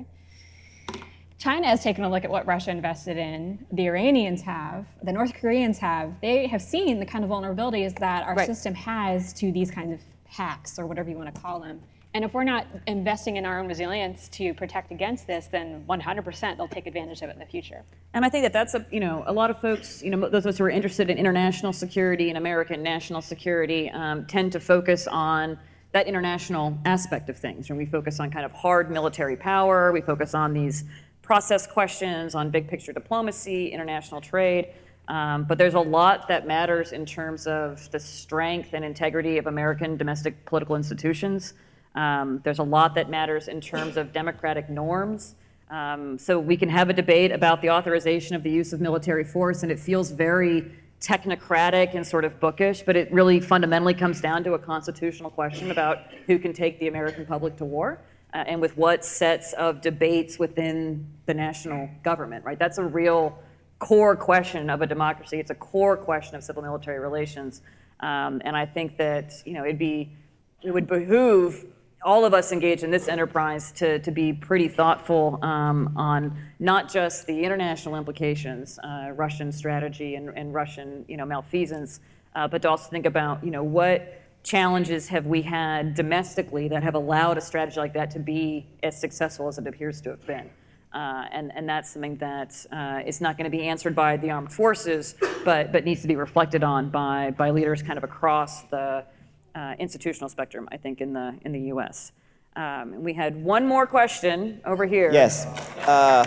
China has taken a look at what Russia invested in, the Iranians have, the North Koreans have. They have seen the kind of vulnerabilities that our Right. system has to these kinds of hacks, or whatever you want to call them. And if we're not investing in our own resilience to protect against this, then one hundred percent they'll take advantage of it in the future. And I think that that's a, you know, a lot of folks, you know, those of us who are interested in international security and American national security um, tend to focus on that international aspect of things. And we focus on kind of hard military power, we focus on these process questions, on big picture diplomacy, international trade. Um, but there's a lot that matters in terms of the strength and integrity of American domestic political institutions. Um, there's a lot that matters in terms of democratic norms. Um, so we can have a debate about the authorization of the use of military force, and it feels very technocratic and sort of bookish, but it really fundamentally comes down to a constitutional question about who can take the American public to war, uh, and with what sets of debates within the national government, right? That's a real core question of a democracy. It's a core question of civil-military relations, um, and I think that, you know, it'd be, it would behoove all of us engaged in this enterprise to, to be pretty thoughtful um, on not just the international implications, uh, Russian strategy and, and Russian, you know, malfeasance, uh, but to also think about, you know, what challenges have we had domestically that have allowed a strategy like that to be as successful as it appears to have been. Uh, and, and that's something that uh, is not going to be answered by the armed forces, but, but needs to be reflected on by, by leaders kind of across the Uh, institutional spectrum, I think, in the in the U S. Um, and we had one more question over here. Yes. Uh,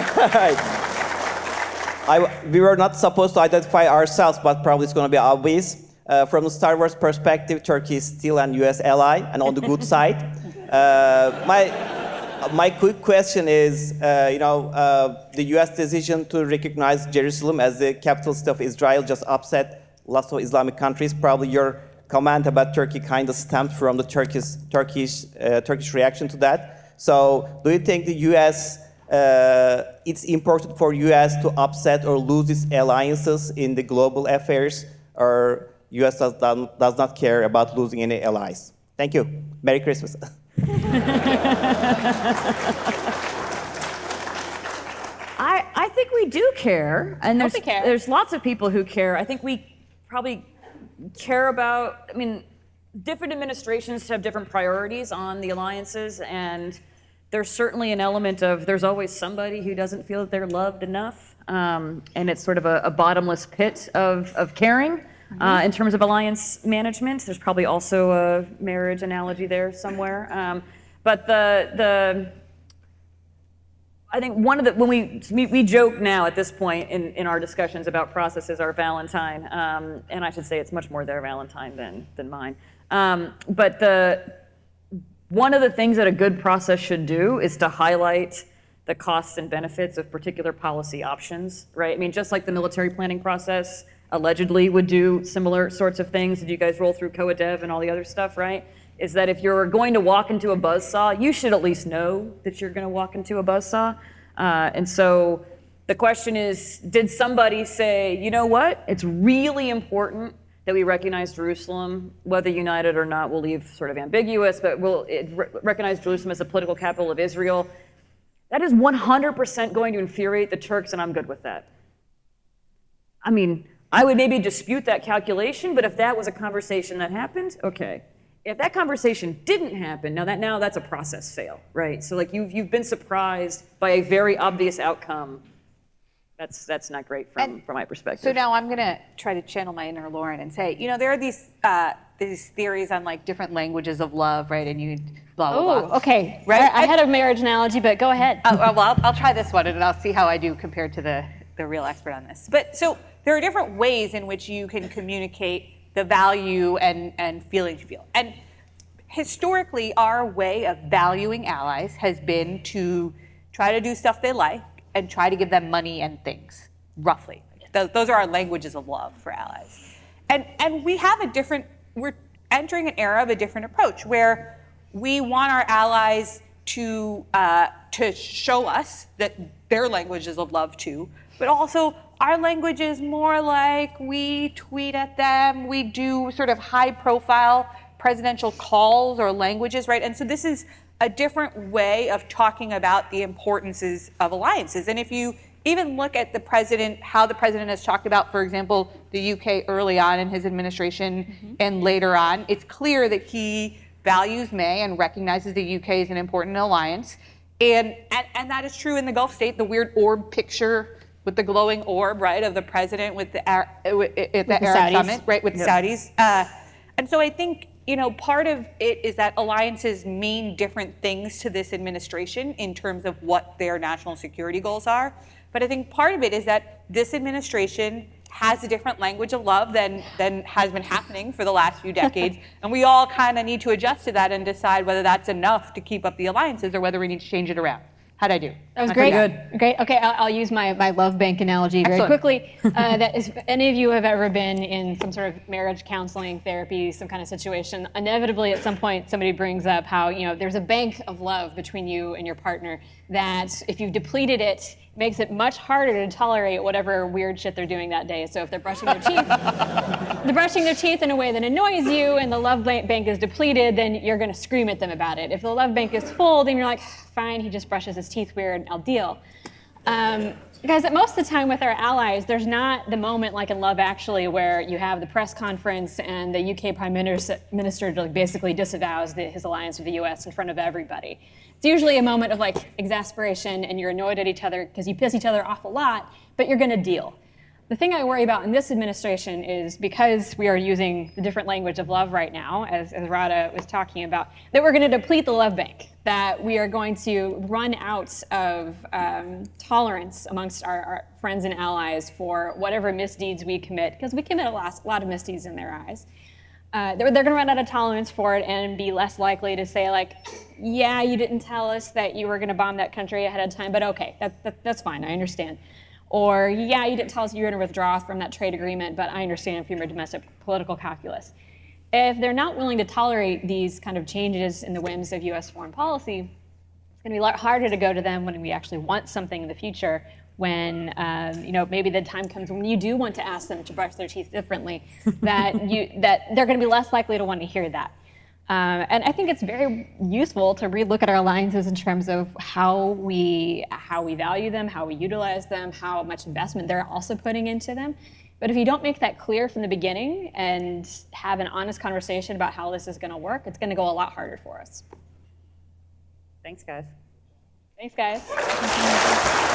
I, we were not supposed to identify ourselves, but probably it's going to be obvious. Uh, from the Star Wars perspective, Turkey is still an U S ally and on the good side. Uh, my my quick question is, uh, you know, uh, the U S decision to recognize Jerusalem as the capital city of Israel just upset lots of Islamic countries. Probably your comment about Turkey kind of stemmed from the Turkish Turkish uh, Turkish reaction to that. So, do you think the U S uh, it's important for U S to upset or lose its alliances in the global affairs, or U S does does not care about losing any allies? Thank you. Merry Christmas. I I think we do care, and there's care. there's lots of people who care. I think we probably care about, I mean, different administrations have different priorities on the alliances, and there's certainly an element of there's always somebody who doesn't feel that they're loved enough, um, and it's sort of a, a bottomless pit of, of caring. Mm-hmm. uh, in terms of alliance management. There's probably also a marriage analogy there somewhere. Um, but the, the I think one of the, when we, we, we joke now at this point in, in our discussions about processes our Valentine, um, and I should say it's much more their Valentine than, than mine. Um, but the, one of the things that a good process should do is to highlight the costs and benefits of particular policy options, right? I mean, just like the military planning process allegedly would do similar sorts of things. Did you guys roll through COADEV and all the other stuff, right? Is that if you're going to walk into a buzzsaw, you should at least know that you're going to walk into a buzzsaw. Uh, and so the question is, did somebody say, you know what, it's really important that we recognize Jerusalem, whether united or not, we'll leave sort of ambiguous, but we'll it, re- recognize Jerusalem as the political capital of Israel. That is one hundred percent going to infuriate the Turks, and I'm good with that. I mean, I would maybe dispute that calculation, but if that was a conversation that happened, okay. If that conversation didn't happen, now that now that's a process fail, right? So like you've you've been surprised by a very obvious outcome. That's that's not great from, And from my perspective. So now I'm going to try to channel my inner Lauren and say, you know, there are these uh, these theories on like different languages of love, right? And you blah blah Oh, blah. okay. Right? I, I had a marriage analogy, but go ahead. Uh, well, I'll, I'll try this one, and I'll see how I do compared to the the real expert on this. But so there are different ways in which you can communicate the value and and feelings you feel. And historically, our way of valuing allies has been to try to do stuff they like and try to give them money and things, roughly. Th- those are our languages of love for allies. And and we have a different, we're entering an era of a different approach where we want our allies to uh, to show us that their languages of love too, but also our language is more like we tweet at them, we do sort of high profile presidential calls or languages, right? And so this is a different way of talking about the importances of alliances. And if you even look at the president, how the president has talked about, for example, the U K early on in his administration mm-hmm. and later on, it's clear that he values May and recognizes the U K as an important alliance. And, and, and that is true in the Gulf state, the weird orb picture with the glowing orb, right, of the president with the, Ar- at the with the Arab Saudis. summit, right, with Yep. the Saudis. Uh, and so I think, you know, part of it is that alliances mean different things to this administration in terms of what their national security goals are. But I think part of it is that this administration has a different language of love than, than has been happening for the last few decades. And we all kind of need to adjust to that and decide whether that's enough to keep up the alliances or whether we need to change it around. How'd I do? That was Not great. too bad. Great. Okay, I'll, I'll use my, my love bank analogy very Excellent. quickly. Uh, that if any of you have ever been in some sort of marriage counseling, therapy, some kind of situation, inevitably at some point somebody brings up how, you know, there's a bank of love between you and your partner that if you've depleted it, makes it much harder to tolerate whatever weird shit they're doing that day. So if they're brushing their teeth, they're brushing their teeth in a way that annoys you and the love bank is depleted, then you're gonna scream at them about it. If the love bank is full, then you're like, fine, he just brushes his teeth weird, I'll deal. Um, because most of the time with our allies, there's not the moment like in Love Actually where you have the press conference and the U K Prime Minister, minister like basically disavows the, his alliance with the U S in front of everybody. It's usually a moment of like exasperation and you're annoyed at each other because you piss each other off a lot, but you're gonna deal. The thing I worry about in this administration is because we are using the different language of love right now, as, as Radha was talking about, that we're going to deplete the love bank, that we are going to run out of um, tolerance amongst our, our friends and allies for whatever misdeeds we commit, because we commit a lot, a lot of misdeeds in their eyes. Uh, they're they're going to run out of tolerance for it and be less likely to say like, yeah, you didn't tell us that you were going to bomb that country ahead of time, but okay, that, that, that's fine, I understand. Or, yeah, you didn't tell us you were going to withdraw from that trade agreement, but I understand from your domestic political calculus. If they're not willing to tolerate these kind of changes in the whims of U S foreign policy, it's going to be a lot harder to go to them when we actually want something in the future, when um, you know, maybe the time comes when you do want to ask them to brush their teeth differently, that, you, that they're going to be less likely to want to hear that. Um, and I think it's very useful to relook at our alliances in terms of how we how we value them, how we utilize them, how much investment they're also putting into them. But if you don't make that clear from the beginning and have an honest conversation about how this is going to work, it's going to go a lot harder for us. Thanks, guys. Thanks, guys.